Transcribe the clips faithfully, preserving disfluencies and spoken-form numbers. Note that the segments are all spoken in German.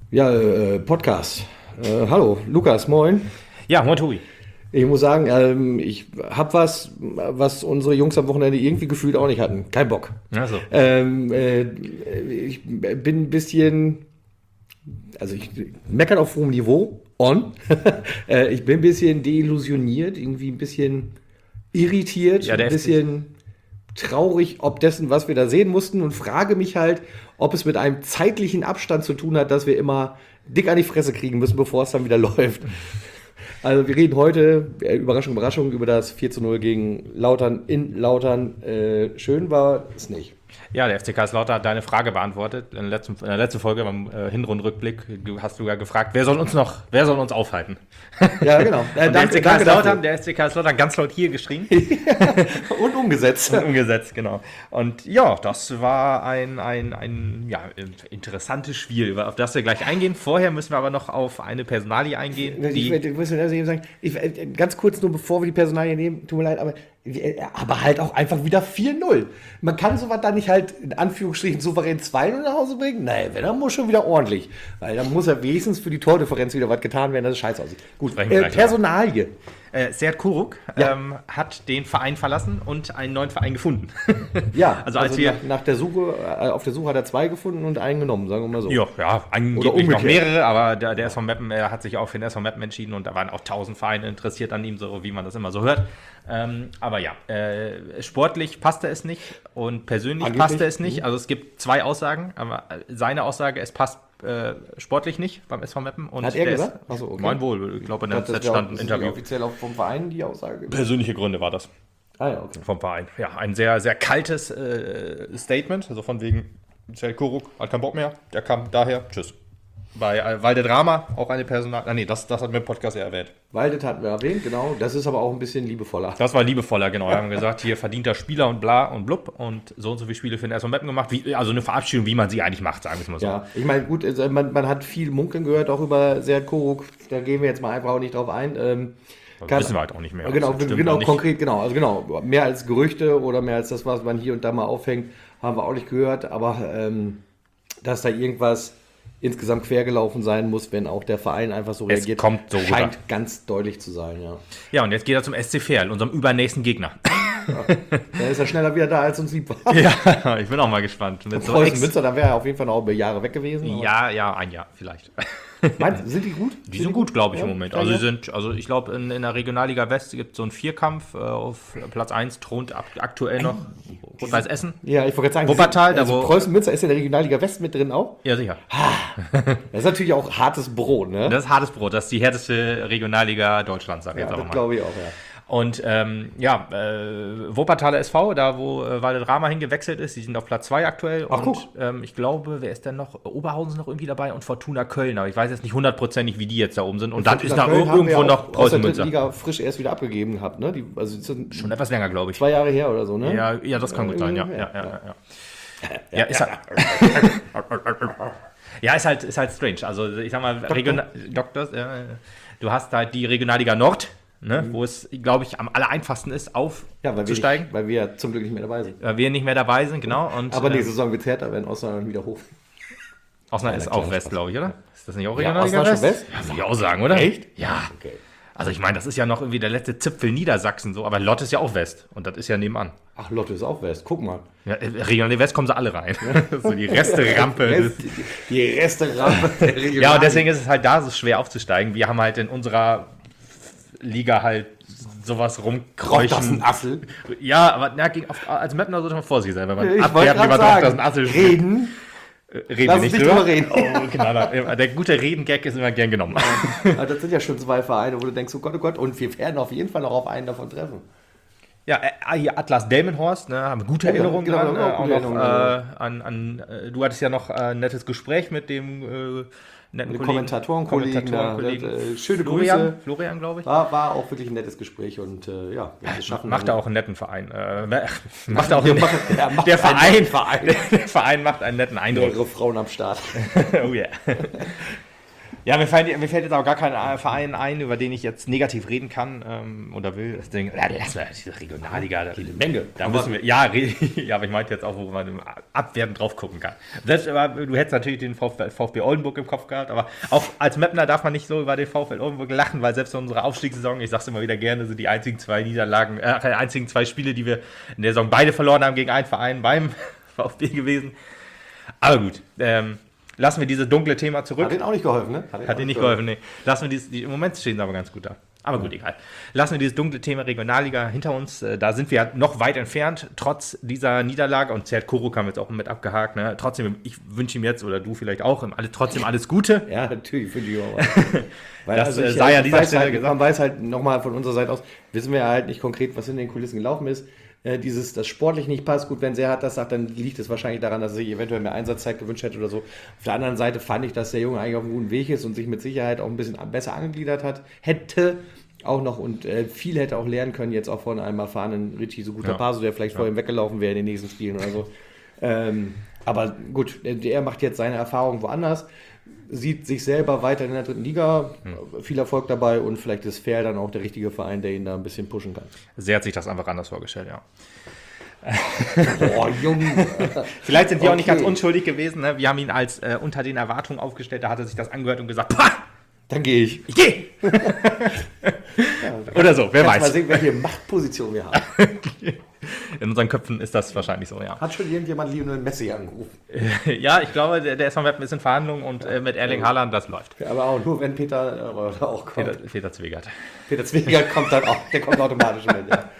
Ja, äh, Podcast. Äh, hallo, Lukas, moin. Ja, moin Tobi. Ich muss sagen, ähm, ich habe was, was unsere Jungs am Wochenende irgendwie gefühlt auch nicht hatten. Kein Bock. Ach so. Ähm, äh, ich bin ein bisschen, also ich meckern auf hohem Niveau, on. äh, ich bin ein bisschen deillusioniert, irgendwie ein bisschen irritiert, Ja, der ein bisschen traurig ob dessen, was wir da sehen mussten und frage mich halt, ob es mit einem zeitlichen Abstand zu tun hat, dass wir immer dick an die Fresse kriegen müssen, bevor es dann wieder läuft. Also wir reden heute, äh, Überraschung, Überraschung, über das vier zu null gegen Lautern in Lautern. Äh, schön war es nicht. Ja, der F C Kaiserslautern hat deine Frage beantwortet. In der letzten, in der letzten Folge beim äh, Hinrundenrückblick du, hast du ja gefragt, wer soll uns noch, wer soll uns aufhalten? Ja, genau. Äh, Und der F C danke Kaiserslautern, dafür. der F C Kaiserslautern ganz laut hier geschrien. Und umgesetzt. Und umgesetzt, genau. Und ja, das war ein, ein, ein ja, interessantes Spiel, auf das wir gleich eingehen. Vorher müssen wir aber noch auf eine Personalie eingehen. Ich, Die, ich, ich muss mir eben sagen, ich, ganz kurz nur bevor wir die Personalien nehmen, tut mir leid, aber, aber halt auch einfach wieder vier null. Man kann sowas dann nicht halt in Anführungsstrichen souverän zwei null nach Hause bringen? Nein, wenn, dann muss schon wieder ordentlich. Weil dann muss ja wenigstens für die Tordifferenz wieder was getan werden, dass es scheiße aussieht. Gut, Sprechen wir äh, gleich Personalie. Äh, Serd Kuruk Ja. ähm, hat den Verein verlassen und einen neuen Verein gefunden. Ja, also als wir nach, nach der Suche, äh, auf der Suche hat er zwei gefunden und einen genommen, sagen wir mal so. Ja, ja, angeblich Oder noch umgekehrt. mehrere, aber der, der S V Meppen er hat sich auch für den S V Meppen entschieden und da waren auch tausend Vereine interessiert an ihm, so wie man das immer so hört. Ähm, aber ja, äh, sportlich passte es nicht und persönlich Angeblich? passte es nicht. Also es gibt zwei Aussagen, aber seine Aussage, es passt äh, sportlich nicht beim S V Meppen. Und Hat er der gesagt? Ist, Ach so, okay. Mein Wohl, ich glaube in der Das Z ist ja stand auch- ein das ist ja Interview. offiziell auch vom Verein die Aussage. Persönliche Gründe war das. Ah ja, okay. Vom Verein. Ja, ein sehr, sehr kaltes äh, Statement, also von wegen, Serd Kuruk hat keinen Bock mehr, der kam daher, tschüss. Bei äh, Walde Drama auch eine Personal... Ah, nee, das, das hat mir im Podcast ja erwähnt. Waldet hatten wir erwähnt, genau. Das ist aber auch ein bisschen liebevoller. Das war liebevoller, genau. Wir haben gesagt, hier verdienter Spieler und bla und blub und so und so viele Spiele für den S V Meppen gemacht. Wie, also eine Verabschiedung, wie man sie eigentlich macht, sagen wir es mal so. Ja, ich meine, gut, also man, man hat viel Munkeln gehört, auch über Serd Kuruk. Da gehen wir jetzt mal einfach auch nicht drauf ein. Ähm, Das kann- wissen wir halt auch nicht mehr. Genau, Das stimmt genau auch nicht. konkret, genau. Also genau, mehr als Gerüchte oder mehr als das, was man hier und da mal aufhängt, haben wir auch nicht gehört. Aber ähm, dass da irgendwas insgesamt quergelaufen sein muss, wenn auch der Verein einfach so Es reagiert, kommt so scheint rüber. ganz deutlich zu sein, ja. Ja, und jetzt geht er zum S C Verl, unserem übernächsten Gegner. Dann ist er schneller wieder da, als uns lieb war. Ja, ich bin auch mal gespannt. Mit so Preußen Ex- Münster, da wäre er auf jeden Fall noch über Jahre weg gewesen. aber- ja, ja, ein Jahr vielleicht. Meinst, du, sind die gut? Die sind gut, glaube ich, im Ja, Moment. ja, Also, ja. sie sind, also ich glaube, in, in der Regionalliga West gibt es so einen Vierkampf. Äh, auf Platz eins thront ab, aktuell noch Rot-Weiß Essen. Ja, ich wollte gerade sagen, Wuppertal, die sind- da also wo- Preußen Münster ist in der Regionalliga West mit drin auch. Ja, sicher. Das ist natürlich auch hartes Brot, ne? Das ist hartes Brot. Das ist die härteste Regionalliga Deutschlands, sag ich ja, jetzt das einfach mal. glaube ich auch, ja. Und ähm, ja, äh, Wuppertaler S V, da wo äh, Walde Drama hingewechselt ist, die sind auf Platz zwei aktuell. Ach, und guck. ähm, ich glaube, wer ist denn noch? Oberhausen ist noch irgendwie dabei und Fortuna Köln. Aber ich weiß jetzt nicht hundertprozentig, wie die jetzt da oben sind. Und dann ist da Köln haben wir irgendwo ja noch auch aus der Preußen dritten Münster. Liga frisch erst wieder abgegeben gehabt, ne? Die, also die sind Schon etwas länger, glaube ich. zwei Jahre her oder so, ne? Ja, ja, das kann gut sein, ja. Ja, ja, ja, ja. Ja, ist halt. Ja, ist halt, ist halt strange. Also, ich sag mal, Regional, Doktors, äh, du hast halt die Regionalliga Nord, ne, wo es, glaube ich, am aller einfachsten ist, Ja, weil wir, aufzusteigen. nicht, weil wir ja zum Glück nicht mehr dabei sind. Weil wir nicht mehr dabei sind, genau. Und, Aber äh, nächste Saison wird es härter, wenn Osnabrück wieder hoch. Osnabrück ist kleiner auch West, Spaß. glaube ich, oder? Ist das nicht auch Ja, Regionalliga Osnabrück West? West? Ja, würde ich auch sagen, oder? Echt? Ja. Okay. Also ich meine, das ist ja noch irgendwie der letzte Zipfel Niedersachsen so, aber Lott ist ja auch West und das ist ja nebenan. Ach, Lotte ist auch West. Guck mal. Ja, äh, Regionalliga West kommen sie alle rein. So die Reste-Rampe. Rest, die Reste-Rampe der Regionalliga. Ja, und deswegen ist es halt da so schwer aufzusteigen. Wir haben halt in unserer Liga halt sowas Roch rumkräuchen. das ein Assel? Ja, aber na, gegen- auf, als Mapner sollte man vorsichtig sein, wenn man Ich wollte abwerten gerade über Roch das ein sagen, Assel reden. Reden Lass wir uns nicht nicht drüber drüber reden. Oh, Knaller. Der gute Redengag ist immer gern genommen. Also das sind ja schon zwei Vereine, wo du denkst, oh Gott, oh Gott, und wir werden auf jeden Fall noch auf einen davon treffen. Ja, äh, hier Atlas Delmenhorst, ne, haben wir gute Ja, Erinnerungen genau, dran. genau, Äh, auch gute noch Erinnerungen, äh, an, an äh, du hattest ja noch äh, ein nettes Gespräch mit dem äh, netten Mit Kollegen. Kommentatorenkollegen, Kommentatorenkollegen. ja, das, äh, schöne Florian, Grüße. Florian, glaube ich. War, war auch wirklich ein nettes Gespräch und äh, ja, wenn wir es schaffen. Macht dann- er auch einen netten Verein. Äh, macht er auch Ja, einen, macht- ja, macht der einen Verein, netten Verein. Der, der Verein macht einen netten Eindruck. mehrere Frauen am Start. Oh yeah. Ja, mir fällt, mir fällt jetzt auch gar kein Verein ein, über den ich jetzt negativ reden kann ähm, oder will. Deswegen, ja, lass mal diese Regionalliga. Da, Jede Menge. Da müssen wir, ja, re, ja, aber ich meinte jetzt auch, wo man abwertend drauf gucken kann. Selbst aber, du hättest natürlich den VfB, VfB Oldenburg im Kopf gehabt, aber auch als Mapner darf man nicht so über den VfL Oldenburg lachen, weil selbst in unserer Aufstiegssaison, ich sag's immer wieder gerne, sind die einzigen zwei Niederlagen, äh, die einzigen zwei Spiele, die wir in der Saison beide verloren haben gegen einen Verein beim VfB gewesen. Aber gut, ähm, lassen wir dieses dunkle Thema zurück. Hat ihnen auch nicht geholfen, ne? Hat, Hat ihnen nicht geholfen, nee. Lassen wir dieses, die, im Moment stehen sie aber ganz gut da. Aber gut, egal. Lassen wir dieses dunkle Thema Regionalliga hinter uns. Da sind wir noch weit entfernt, trotz dieser Niederlage. Und Zert Koruk haben wir jetzt auch mit abgehakt. Ne? Trotzdem, ich wünsche ihm jetzt, oder du vielleicht auch, alle, trotzdem alles Gute. Ja, natürlich wünsche ich auch. Weil das also ich, sei ja an dieser weiß Stelle halt, gesagt. Man weiß halt nochmal von unserer Seite aus, wissen wir halt nicht konkret, was in den Kulissen gelaufen ist. Äh, dieses, das sportlich nicht passt, gut, wenn Serhat das sagt, dann liegt es wahrscheinlich daran, dass er sich eventuell mehr Einsatzzeit gewünscht hätte oder so. Auf der anderen Seite fand ich, dass der Junge eigentlich auf einem guten Weg ist und sich mit Sicherheit auch ein bisschen besser angegliedert hat, hätte auch noch und äh, viel hätte auch lernen können, jetzt auch von einem erfahrenen Richie, so guter ja. Paso, der vielleicht ja. vor ihm weggelaufen wäre in den nächsten Spielen oder so. ähm, aber gut, der macht jetzt seine Erfahrung woanders, sieht sich selber weiter in der dritten Liga, hm. viel Erfolg dabei und vielleicht ist Fair dann auch der richtige Verein, der ihn da ein bisschen pushen kann. Sehr hat sich das einfach anders vorgestellt, ja. Boah, Junge. Vielleicht sind wir okay. auch nicht ganz unschuldig gewesen. Ne? Wir haben ihn als äh, unter den Erwartungen aufgestellt, da hat er sich das angehört und gesagt, Pah! Dann gehe ich. Ich gehe! ja, oder so, wer weiß. Mal sehen, welche Machtposition wir haben. In unseren Köpfen ist das wahrscheinlich so, ja. Hat schon irgendjemand Lionel Messi angerufen? ja, ich glaube, der, der ist noch ein bisschen in Verhandlungen und äh, mit Erling Haaland, das läuft. Ja, aber auch nur, wenn Peter äh, auch kommt. Peter, Peter Zwegert. Peter Zwegert kommt dann auch, der kommt automatisch mit, ja.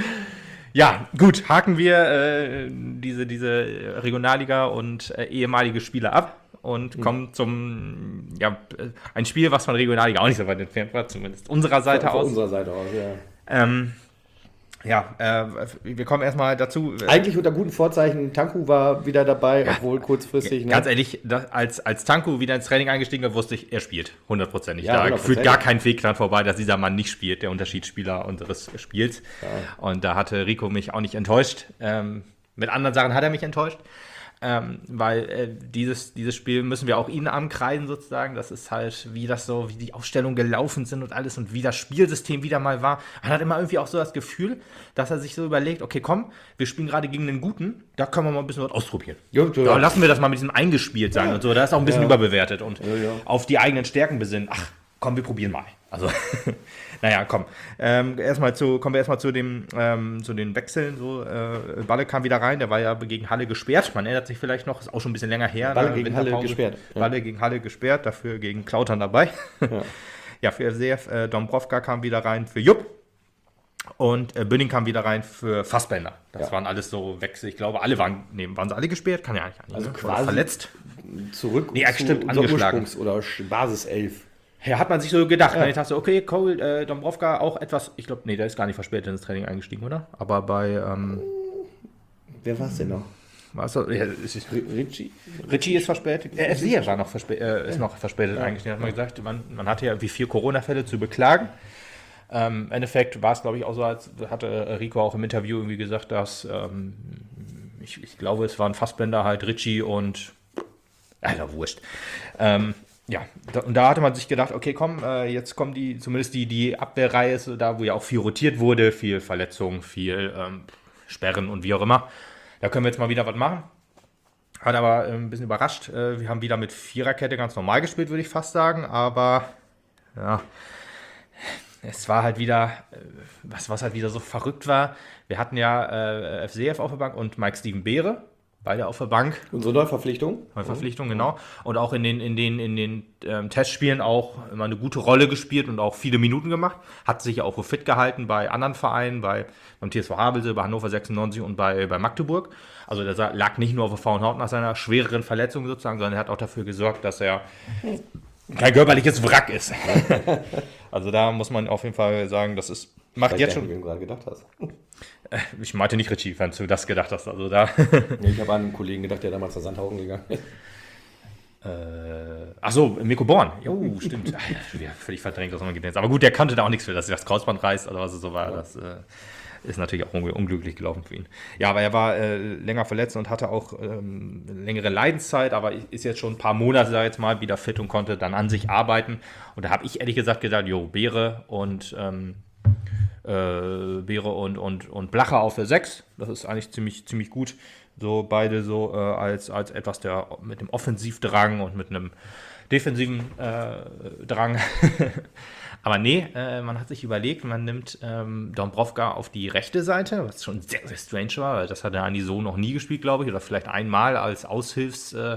Ja, gut, haken wir äh, diese, diese Regionalliga und äh, ehemalige Spieler ab und mhm. kommen zum, ja, ein Spiel, was von Regionalliga auch nicht so weit entfernt war, zumindest unserer Seite von, aus. Von unserer Seite aus, ja. Ähm, ja, äh, wir kommen erstmal dazu. Eigentlich unter guten Vorzeichen, Tanku war wieder dabei, ja, obwohl kurzfristig. Ganz ne? ehrlich, das, als, als Tanku wieder ins Training eingestiegen ist, wusste ich, er spielt hundertprozentig. Ja, da führt gar kein Weg dran vorbei, dass dieser Mann nicht spielt, der Unterschiedsspieler unseres Spiels. Ja. Und da hatte Rico mich auch nicht enttäuscht. Ähm, mit anderen Sachen hat er mich enttäuscht. Ähm, weil äh, dieses, dieses Spiel müssen wir auch ihnen ankreiden sozusagen. Das ist halt, wie das so, wie die Aufstellungen gelaufen sind und alles und wie das Spielsystem wieder mal war. Man hat immer irgendwie auch so das Gefühl, dass er sich so überlegt, okay, komm, wir spielen gerade gegen einen Guten, da können wir mal ein bisschen was ausprobieren. Ja, ja. Da lassen wir das mal mit diesem eingespielt sein ja. und so. Da ist auch ein bisschen ja. überbewertet und ja, ja. auf die eigenen Stärken besinnen. Ach, komm, wir probieren mal. Also, naja, komm. Ähm, erstmal zu, kommen wir erstmal zu, dem, ähm, zu den Wechseln. So, äh, Balle kam wieder rein, der war ja gegen Halle gesperrt. Man erinnert sich vielleicht noch, ist auch schon ein bisschen länger her. Balle gegen Halle gesperrt. Ja. Balle gegen Halle gesperrt, dafür gegen Klautern dabei. Ja, ja für F C F, äh, Dombrovka kam wieder rein für Jupp. Und äh, Bünning kam wieder rein für Fassbender. Das ja. waren alles so Wechsel. Ich glaube, alle waren, nee, waren sie alle gesperrt? Kann ja nicht. Also ne? quasi verletzt. Zurück nee, zu stimmt, angeschlagen. Ursprungs- oder Basiself. Ja, hat man sich so gedacht. Ja. Ich dachte so, okay, Cole, äh, Dombrovka auch etwas, ich glaube, nee, der ist gar nicht verspätet ins Training eingestiegen, oder? Aber bei, ähm, wer war es denn noch? Was, ja, ist, Richie? Richie ist verspätet. Äh, F C war noch verspä- äh, ist noch verspätet ja. eingestiegen. Hat man gesagt, man, man hatte ja irgendwie vier Corona-Fälle zu beklagen. Ähm, Im Endeffekt war es, glaube ich, auch so, als hatte Rico auch im Interview irgendwie gesagt, dass ähm, ich, ich glaube, es waren Fassbender halt Richie und Alter, wurscht. Ähm, Ja, da, und da hatte man sich gedacht, okay, komm, äh, jetzt kommen die, zumindest die, die Abwehrreihe ist da, wo ja auch viel rotiert wurde, viel Verletzungen, viel ähm, Sperren und wie auch immer. Da können wir jetzt mal wieder was machen. Hat aber äh, ein bisschen überrascht. Äh, wir haben wieder mit Viererkette ganz normal gespielt, würde ich fast sagen. Aber ja, es war halt wieder, äh, was, was halt wieder so verrückt war. Wir hatten ja äh, F C F auf der Bank und Mike Steven Beere. Beide auf der Bank. Unsere Neuverpflichtung. Neuverpflichtung, mhm. genau. Und auch in den, in den, in den ähm, Testspielen auch immer eine gute Rolle gespielt und auch viele Minuten gemacht. Hat sich ja auch fit gehalten bei anderen Vereinen, bei, beim T S V Havelse, bei Hannover sechsundneunzig und bei, bei Magdeburg. Also der lag nicht nur auf der faulen Haut nach seiner schwereren Verletzung sozusagen, sondern er hat auch dafür gesorgt, dass er kein körperliches Wrack ist. Also da muss man auf jeden Fall sagen, das ist, macht jetzt schon... Wie du gerade gedacht hast. Ich meinte nicht Richie, wenn du das gedacht hast. Also da. Ich habe an einen Kollegen gedacht, der damals nach Sandhausen gegangen ist. Äh, Achso, Mirko Born. Jo, stimmt. Ach, ja, völlig verdrängt aus meinem Gedächtnis. Aber gut, der kannte da auch nichts für, dass sich das Kreuzband reißt oder was es so war. Ja. Das, äh, ist natürlich auch unglücklich gelaufen für ihn. Ja, aber er war äh, länger verletzt und hatte auch ähm, längere Leidenszeit, aber ist jetzt schon ein paar Monate, sag ich jetzt mal, wieder fit und konnte dann an sich arbeiten. Und da habe ich ehrlich gesagt gedacht, jo, Beere und ähm, äh, Beere und, und, und Blacher auf der sechs, das ist eigentlich ziemlich, ziemlich gut. So beide so äh, als, als etwas der mit dem Offensivdrang und mit einem defensiven äh, Drang. Aber nee, äh, man hat sich überlegt, man nimmt ähm, Dombrovka auf die rechte Seite, was schon sehr, sehr strange war, weil das hat er Andi so noch nie gespielt, glaube ich, oder vielleicht einmal als Aushilfs äh,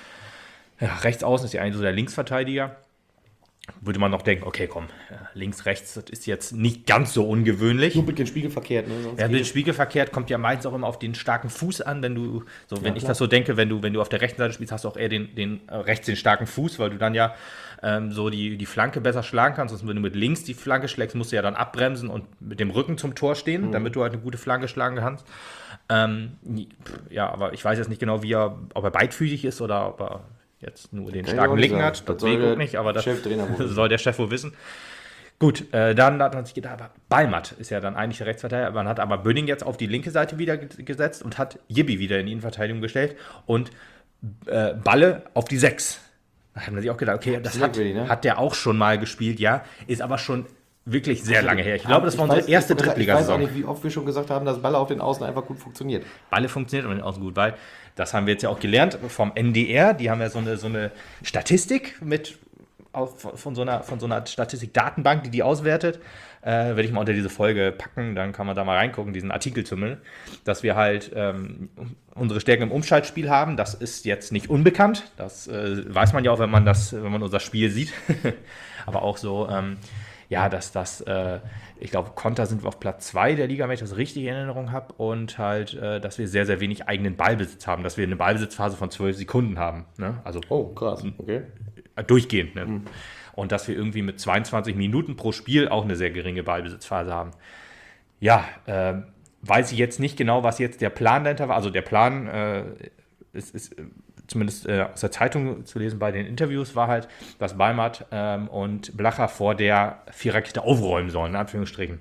ja, Rechtsaußen ist ja eigentlich so der Linksverteidiger. Würde man noch denken, okay, komm, links, rechts, das ist jetzt nicht ganz so ungewöhnlich. Nur mit den Spiegel verkehrt, ne? Sonst ja, mit geht den Spiegel verkehrt kommt ja meistens auch immer auf den starken Fuß an, wenn du, so wenn Ja, ich klar. das so denke, wenn du, wenn du auf der rechten Seite spielst, hast du auch eher den, den äh, rechts den starken Fuß, weil du dann ja ähm, so die, die Flanke besser schlagen kannst. Sonst, wenn du mit links die Flanke schlägst, musst du ja dann abbremsen und mit dem Rücken zum Tor stehen, damit du halt eine gute Flanke schlagen kannst. Ähm, ja, aber ich weiß jetzt nicht genau, wie er, ob er beidfüßig ist oder ob er jetzt nur den Kann ich starken auch nicht Linken sagen. hat. Das Das soll sehe ich der auch nicht, aber das Cheftrainer wohl wissen. soll der Chef wohl wissen. Gut, äh, dann hat man sich gedacht, aber Ballmatt ist ja dann eigentlich der Rechtsverteidiger. Man hat aber Böning jetzt auf die linke Seite wieder ge- gesetzt und hat Jibbi wieder in die Innenverteidigung gestellt und äh, Balle auf die sechs. Da hat man sich auch gedacht, okay, das hat, merkwürdig, ne? hat der auch schon mal gespielt, ja, ist aber schon wirklich sehr lange her. Ich glaube, das war unsere weiß- erste ich weiß auch Drittligasaison. nicht, wie oft wir schon gesagt haben, dass Baller auf den Außen einfach gut funktioniert. Balle funktioniert aber nicht auch so gut, weil das haben wir jetzt ja auch gelernt vom N D R. Die haben ja so eine, so eine Statistik mit auf, von, so einer, von so einer Statistik-Datenbank, die die auswertet. Äh, werde ich mal unter diese Folge packen, dann kann man da mal reingucken, diesen Artikel zumindest, dass wir halt ähm, unsere Stärken im Umschaltspiel haben. Das ist jetzt nicht unbekannt. Das äh, weiß man ja auch, wenn man das, wenn man unser Spiel sieht. Aber auch so, ähm, ja, dass das, äh, ich glaube, Konter sind wir auf Platz zwei der Liga, wenn ich das richtig in Erinnerung habe. Und halt, äh, dass wir sehr, sehr wenig eigenen Ballbesitz haben, dass wir eine Ballbesitzphase von zwölf Sekunden haben. Ne? Also Oh, krass, okay. durchgehend. Ne? Mhm. Und dass wir irgendwie mit zweiundzwanzig Minuten pro Spiel auch eine sehr geringe Ballbesitzphase haben. Ja, äh, weiß ich jetzt nicht genau, was jetzt der Plan dahinter war. Also der Plan äh, ist, ist zumindest äh, aus der Zeitung zu lesen bei den Interviews, war halt, dass Ballmatt ähm, und Blacher vor der Viererkette aufräumen sollen, in Anführungsstrichen.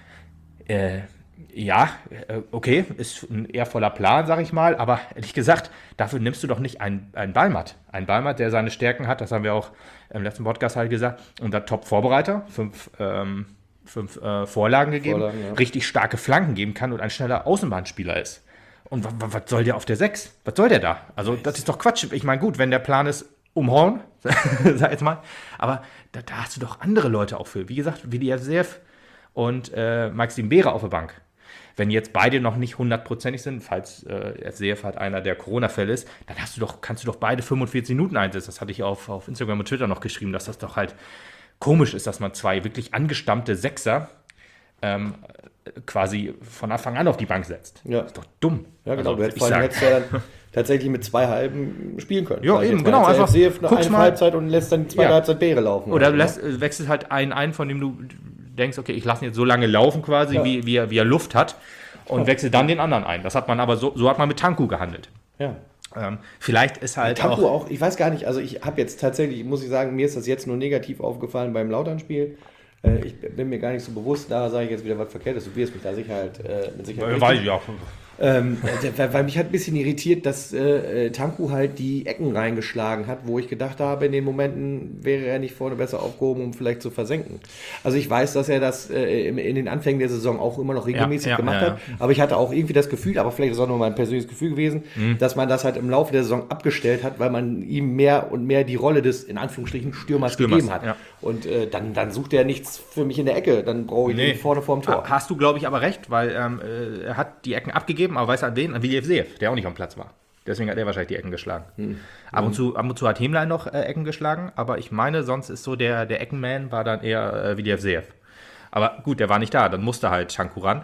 Äh, ja, äh, okay, ist ein eher voller Plan, sag ich mal, aber ehrlich gesagt, dafür nimmst du doch nicht einen, einen Ballmatt. Ein Ballmatt, der seine Stärken hat, das haben wir auch im letzten Podcast halt gesagt, unser Top-Vorbereiter, fünf, ähm, fünf äh, Vorlagen gegeben, Vorlagen, ja. richtig starke Flanken geben kann und ein schneller Außenbahnspieler ist. Und w- w- was soll der auf der sechs? Was soll der da? Also, das ist doch Quatsch. Ich meine, gut, wenn der Plan ist, umhauen, sag jetzt mal, aber da, da hast du doch andere Leute auch für. Wie gesagt, Viljasev und äh, Maxim Beere auf der Bank. Wenn jetzt beide noch nicht hundertprozentig sind, falls äh, Seef halt einer der Corona-Fälle ist, dann hast du doch, kannst du doch beide fünfundvierzig Minuten einsetzen. Das hatte ich auf, auf Instagram und Twitter noch geschrieben, dass das doch halt komisch ist, dass man zwei wirklich angestammte Sechser ähm, quasi von Anfang an auf die Bank setzt. Ja. Das ist doch dumm. Ja, genau. Also, Du würd hättest ich vor allem sagen. jetzt ja dann tatsächlich mit zwei Halben spielen können. Ja, Sag ich eben, jetzt mal. genau, Jetzt einfach, F C eine guck's eine mal. Halbzeit und lässt dann die zweite Ja. Halbzeit Beere laufen. Oder du so, lässt, äh, wechselst halt einen ein, von dem du denkst, okay, ich lasse ihn jetzt so lange laufen quasi, Ja. wie, wie, er, wie er Luft hat und wechsel dann den anderen ein. Das hat man aber so, so hat man mit Tanku gehandelt. Ja. Ähm, vielleicht ist halt Tanku auch, auch, ich weiß gar nicht, also ich habe jetzt tatsächlich, muss ich sagen, mir ist das jetzt nur negativ aufgefallen beim Lautern-Spiel. Äh, ich bin mir gar nicht so bewusst, da sage ich jetzt wieder was Verkehrtes. Du wirst mich da sicher halt, äh, mit Sicherheit äh, richtig- weiß ich auch. Ähm, weil, weil mich hat ein bisschen irritiert, dass äh, Tanku halt die Ecken reingeschlagen hat, wo ich gedacht habe, in den Momenten wäre er nicht vorne besser aufgehoben, um vielleicht zu versenken. Also ich weiß, dass er das äh, in, in den Anfängen der Saison auch immer noch regelmäßig Ja, ja, gemacht ja, hat, aber ich hatte auch irgendwie das Gefühl, aber vielleicht ist es auch nur mein persönliches Gefühl gewesen, Mhm. dass man das halt im Laufe der Saison abgestellt hat, weil man ihm mehr und mehr die Rolle des, in Anführungsstrichen, Stürmers, Stürmers, gegeben hat. ja. Und äh, dann, dann sucht er nichts für mich in der Ecke, dann brauche ich Nee. ihn vorne vorm Tor. Hast du, glaube ich, aber recht, weil ähm, äh, er hat die Ecken abgegeben, aber weiß an wen? An Viljasev, der auch nicht am Platz war. Deswegen hat er wahrscheinlich die Ecken geschlagen. Hm. Ab, und zu, ab und zu hat Hemlein noch äh, Ecken geschlagen, aber ich meine, sonst ist so der, der Eckenman war dann eher äh, Viljasev. Aber gut, der war nicht da, dann musste halt Tanku ran.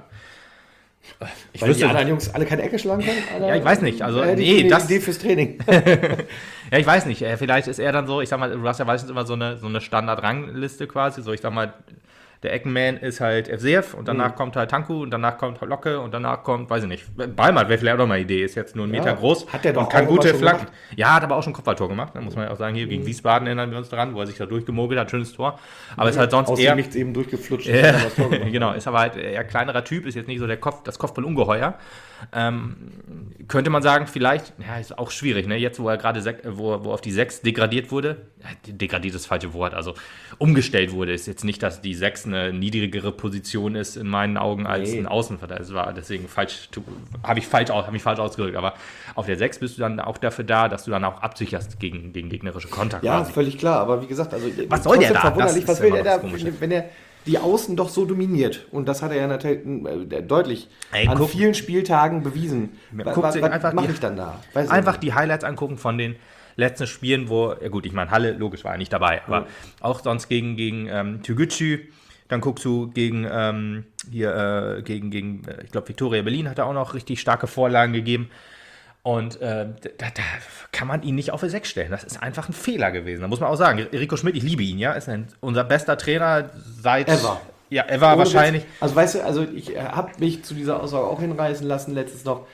Ich Weil die wüsste, anderen Jungs alle keine Ecke schlagen können? Alle, Ja, ich weiß nicht, also, Da hätte nee, ich eine das- Idee fürs Training. ja, ich weiß nicht, äh, vielleicht ist er dann so, ich sag mal, du hast ja meistens immer so eine, so eine Standard-Rangliste quasi, so ich sag mal, der Eckenman ist halt Evseev und danach mhm. kommt halt Tanku und danach kommt halt Locke und danach kommt, weiß ich nicht, Balmert wäre vielleicht auch noch mal eine Idee, ist jetzt nur einen ja. Meter groß. Hat der doch und kann auch gute Flanken. Ja, hat aber auch schon Kopfballtor gemacht, da muss man ja auch sagen, hier mhm. gegen Wiesbaden erinnern wir uns dran, wo er sich da durchgemogelt hat, schönes Tor. Aber mhm. ist halt sonst Aus eher... nichts eben durchgeflutscht. Ja, genau, ist aber halt eher kleinerer Typ, ist jetzt nicht so der Kopf, das Kopfballungeheuer. Ähm, könnte man sagen, vielleicht, ja, ist auch schwierig, ne? Jetzt, wo er gerade, wo, wo auf die sechs degradiert wurde, ja, degradiert ist das falsche Wort, also umgestellt wurde, ist jetzt nicht, dass die sechs eine niedrigere Position ist in meinen Augen als nee. ein Außenverteidiger. Das war deswegen falsch, habe ich falsch, hab mich falsch ausgedrückt, aber auf der sechs bist du dann auch dafür da, dass du dann auch absicherst gegen, gegen gegnerische Konter. Ja, quasi. Völlig klar, aber wie gesagt, also was soll der da? Verwunderlich, was will der da, wenn, wenn er die Außen doch so dominiert. Und das hat er ja natürlich äh, deutlich Ey, an guck, vielen Spieltagen bewiesen. Was, was mache ich dann da? Weiß einfach die Highlights angucken von den letzten Spielen, wo, ja gut, ich meine, Halle, logisch, war er nicht dabei, aber mhm. auch sonst gegen, gegen ähm, Türgücü, dann guckst du gegen, ähm, hier, äh, gegen, gegen äh, ich glaube, Viktoria Berlin hat er auch noch richtig starke Vorlagen gegeben. Und äh, da, da kann man ihn nicht auf die sechs stellen. Das ist einfach ein Fehler gewesen. Da muss man auch sagen, Rico Schmidt, ich liebe ihn, ja, ist ein, unser bester Trainer seit... Ever. Ja, ever wahrscheinlich. Witz. Also weißt du, also ich habe mich zu dieser Aussage auch hinreißen lassen, letztens noch,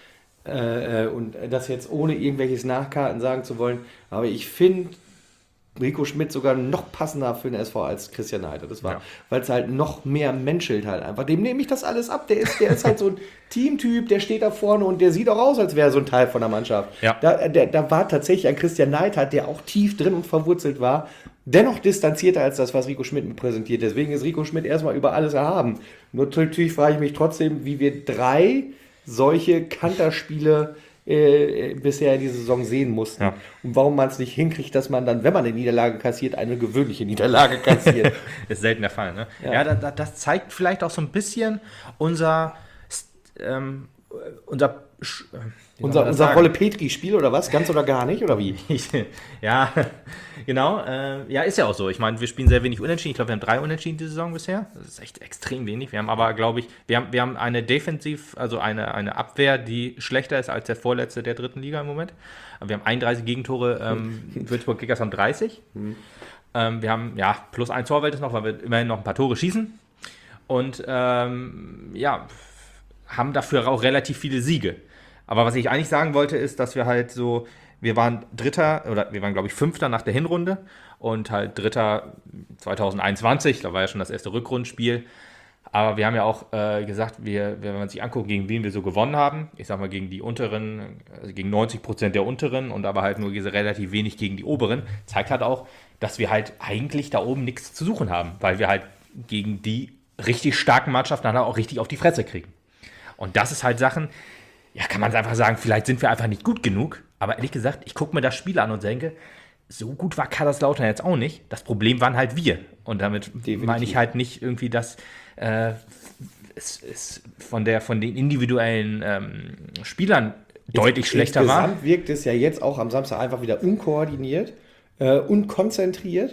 äh, und das jetzt ohne irgendwelches Nachkarten sagen zu wollen, aber ich finde Rico Schmidt sogar noch passender für den S V als Christian Neidl. Das war, ja. weil es halt noch mehr menschelt halt einfach. Dem nehme ich das alles ab. Der ist, der ist halt so ein Teamtyp, der steht da vorne und der sieht auch aus, als wäre er so ein Teil von der Mannschaft. Ja. Da, der, da war tatsächlich ein Christian Neidl, der auch tief drin und verwurzelt war, dennoch distanzierter als das, was Rico Schmidt mir präsentiert. Deswegen ist Rico Schmidt erstmal über alles erhaben. Nur natürlich frage ich mich trotzdem, wie wir drei solche Kanterspiele Äh, bisher in dieser Saison sehen mussten. Ja. Und warum man es nicht hinkriegt, dass man dann, wenn man eine Niederlage kassiert, eine gewöhnliche Niederlage kassiert. Ist selten der Fall, ne? Ja, ja da, das zeigt vielleicht auch so ein bisschen unser ähm, unser unser, unser Wolle-Petri-Spiel oder was? Ganz oder gar nicht, oder wie? Ja, genau. Äh, ja, ist ja auch so. Ich meine, wir spielen sehr wenig Unentschieden. Ich glaube, wir haben drei Unentschieden diese Saison bisher. Das ist echt extrem wenig. Wir haben aber, glaube ich, wir haben, wir haben eine Defensiv, also eine, eine Abwehr, die schlechter ist als der Vorletzte der dritten Liga im Moment. Wir haben einunddreißig Gegentore, ähm, Würzburg Kickers haben dreißig. Mhm. Ähm, wir haben, ja, plus ein Torwart ist noch, weil wir immerhin noch ein paar Tore schießen. Und, ähm, ja, haben dafür auch relativ viele Siege. Aber was ich eigentlich sagen wollte, ist, dass wir halt so, wir waren Dritter, oder wir waren, glaube ich, Fünfter nach der Hinrunde und halt Dritter zwanzig einundzwanzig, da war ja schon das erste Rückrundenspiel. Aber wir haben ja auch äh, gesagt, wir, wenn man sich anguckt, gegen wen wir so gewonnen haben, ich sag mal gegen die unteren, also gegen neunzig Prozent der unteren und aber halt nur relativ wenig gegen die oberen, zeigt halt auch, dass wir halt eigentlich da oben nichts zu suchen haben, weil wir halt gegen die richtig starken Mannschaften dann auch richtig auf die Fresse kriegen. Und das ist halt Sachen, ja, kann man einfach sagen, vielleicht sind wir einfach nicht gut genug. Aber ehrlich gesagt, ich gucke mir das Spiel an und denke, so gut war Kaiserslautern jetzt auch nicht. Das Problem waren halt wir. Und damit Definitiv. meine ich halt nicht irgendwie, dass äh, es, es von, der, von den individuellen ähm, Spielern deutlich Ins, schlechter war. Insgesamt wirkt es ja jetzt auch am Samstag einfach wieder unkoordiniert, äh, unkonzentriert.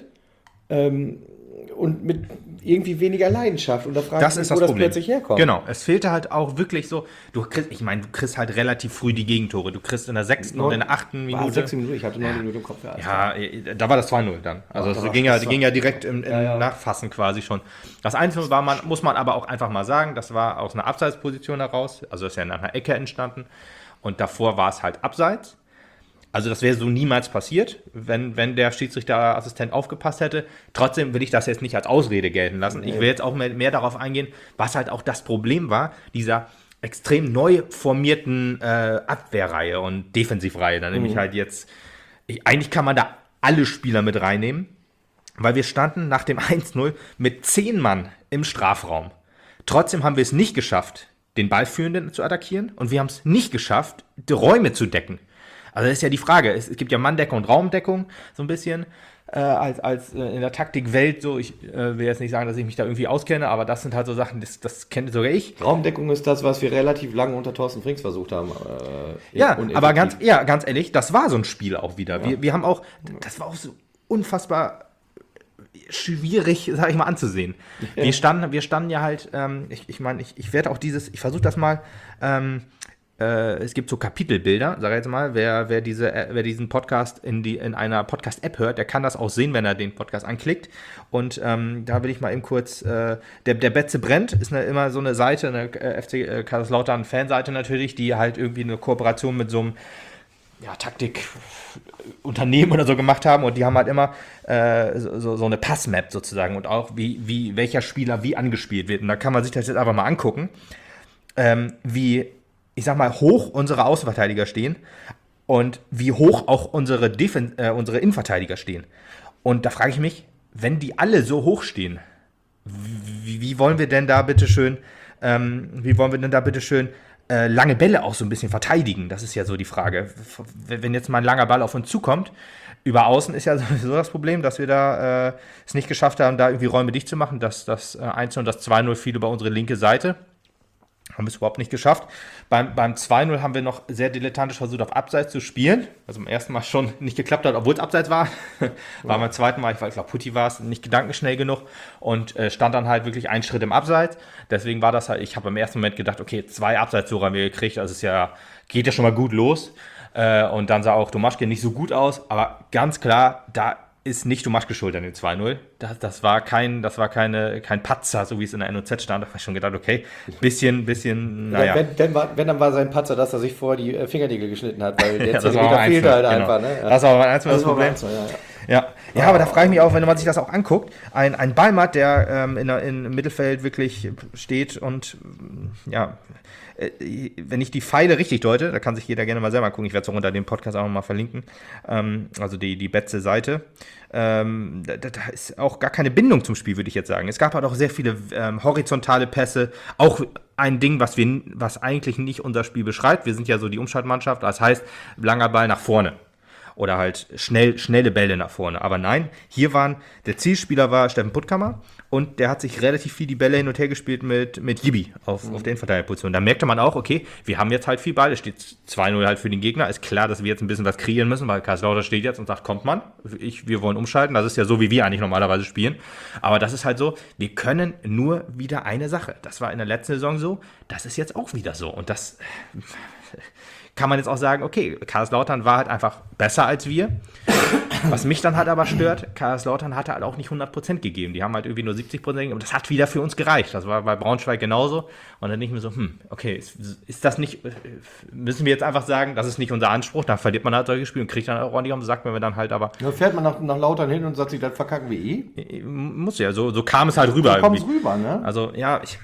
Ähm, und mit irgendwie weniger Leidenschaft. Und da frage ich mich, wo das plötzlich herkommt. Genau, es fehlte halt auch wirklich so, du kriegst, ich meine, du kriegst halt relativ früh die Gegentore. Du kriegst in der sechsten und in der achten Minute. sechs Minuten, ich hatte neun ja. Minuten im Kopf. Ja, ja, da war das zwei null dann. Also es ging ja, ging ja direkt im, im ja, ja. Nachfassen quasi schon. Das Einzige war, man, muss man aber auch einfach mal sagen, das war aus einer Abseitsposition heraus, also das ist ja in einer Ecke entstanden. Und davor war es halt abseits. Also das wäre so niemals passiert, wenn, wenn der Schiedsrichterassistent aufgepasst hätte. Trotzdem will ich das jetzt nicht als Ausrede gelten lassen. Ich will jetzt auch mehr, mehr darauf eingehen, was halt auch das Problem war, dieser extrem neu formierten äh, Abwehrreihe und Defensivreihe. Da nehme ich halt jetzt, ich, eigentlich kann man da alle Spieler mit reinnehmen, weil wir standen nach dem eins null mit zehn Mann im Strafraum. Trotzdem haben wir es nicht geschafft, den Ballführenden zu attackieren und wir haben es nicht geschafft, die Räume zu decken. Also das ist ja die Frage, es, es gibt ja Manndeckung und Raumdeckung so ein bisschen äh, als, als äh, in der Taktikwelt so. Ich äh, will jetzt nicht sagen, dass ich mich da irgendwie auskenne, aber das sind halt so Sachen, das, das kenne sogar ich. Raumdeckung ist das, was wir relativ lange unter Thorsten Frings versucht haben. Äh, ja, aber ganz, ja, ganz ehrlich, das war so ein Spiel auch wieder. Ja. Wir, wir haben auch, das war auch so unfassbar schwierig, sag ich mal, anzusehen. Ja. Wir standen, wir standen ja halt, ähm, ich, ich meine, ich, ich werde auch dieses, ich versuche das mal, ähm, äh, es gibt so Kapitelbilder, sag ich jetzt mal, wer, wer, diese, äh, wer diesen Podcast in, die, in einer Podcast-App hört, der kann das auch sehen, wenn er den Podcast anklickt. Und ähm, da will ich mal eben kurz, äh, der, der Betze brennt, ist eine, immer so eine Seite, eine äh, F C äh, Kaiserslautern-Fanseite natürlich, die halt irgendwie eine Kooperation mit so einem ja, Taktik-Unternehmen oder so gemacht haben und die haben halt immer äh, so, so eine Passmap sozusagen und auch wie, wie welcher Spieler wie angespielt wird. Und da kann man sich das jetzt einfach mal angucken, ähm, wie, ich sag mal, hoch unsere Außenverteidiger stehen und wie hoch auch unsere, Defen- äh, unsere Innenverteidiger stehen. Und da frage ich mich, wenn die alle so hoch stehen, wie, wie wollen wir denn da bitte schön, ähm, wie wollen wir denn da bitte schön Äh, lange Bälle auch so ein bisschen verteidigen? Das ist ja so die Frage. Wenn jetzt mal ein langer Ball auf uns zukommt, über außen ist ja sowieso das Problem, dass wir da äh, es nicht geschafft haben, da irgendwie Räume dicht zu machen. Das, das äh, eins null und das zwei null fiel über unsere linke Seite. Haben wir es überhaupt nicht geschafft. Beim, beim zwei null haben wir noch sehr dilettantisch versucht, auf Abseits zu spielen. Also beim ersten Mal schon nicht geklappt hat, obwohl es Abseits war. War beim zweiten Mal, ich glaube, Putti war es, nicht gedankenschnell genug und äh, stand dann halt wirklich einen Schritt im Abseits. Deswegen war das halt, ich habe im ersten Moment gedacht, okay, zwei Abseits-Tore haben wir gekriegt, also es ist ja, geht ja schon mal gut los. Äh, und dann sah auch Domaschke nicht so gut aus, aber ganz klar, da ist nicht Domaschke schuld an dem zwei null. Das, das war kein, das war keine, kein Patzer, so wie es in der N O Z stand. Da habe ich schon gedacht, okay, bisschen, bisschen, naja. Wenn, wenn, wenn, dann war sein Patzer, dass er sich vor die Fingernägel geschnitten hat, weil der ja, Zentimeter fehlte halt genau. einfach. Ne? Ja. Das war aber eins das Problem. Eins, ja, ja. Ja, ja, aber da frage ich mich auch, wenn man sich das auch anguckt, ein, ein Ballmatt, der ähm, in, in, im Mittelfeld wirklich steht und ja, äh, wenn ich die Pfeile richtig deute, da kann sich jeder gerne mal selber gucken, ich werde es auch unter dem Podcast auch nochmal verlinken, ähm, also die, die Betze-Seite, ähm, da, da ist auch gar keine Bindung zum Spiel, würde ich jetzt sagen. Es gab halt auch sehr viele ähm, horizontale Pässe, auch ein Ding, was, wir, was eigentlich nicht unser Spiel beschreibt. Wir sind ja so die Umschaltmannschaft, das heißt, langer Ball nach vorne. Oder halt schnell, schnelle Bälle nach vorne. Aber nein, hier waren, der Zielspieler war Steffen Puttkammer und der hat sich relativ viel die Bälle hin und her gespielt mit, mit Yibi auf, mhm. auf der Innenverteidigerposition. Da merkte man auch, okay, wir haben jetzt halt viel Ball, es steht zwei null halt für den Gegner. Ist klar, dass wir jetzt ein bisschen was kreieren müssen, weil Kaiserslautern steht jetzt und sagt, kommt man, ich, wir wollen umschalten. Das ist ja so, wie wir eigentlich normalerweise spielen. Aber das ist halt so, wir können nur wieder eine Sache. Das war in der letzten Saison so, das ist jetzt auch wieder so. Und das kann man jetzt auch sagen, okay, Kaiserslautern war halt einfach besser als wir. Was mich dann halt aber stört, Kaiserslautern hatte halt auch nicht hundert Prozent gegeben. Die haben halt irgendwie nur siebzig Prozent gegeben. Und das hat wieder für uns gereicht. Das war bei Braunschweig genauso. Und dann denke ich mir so, hm, okay, ist, ist das nicht, müssen wir jetzt einfach sagen, das ist nicht unser Anspruch. Dann verliert man halt solche Spiele und kriegt dann auch ordentlich auf den Sack, wenn wir dann halt aber... Dann fährt man nach, nach Lautern hin und sagt sich, das verkacken wir eh. Muss ja, so, so kam es halt rüber. So kam es rüber, ne? Also, ja, ich...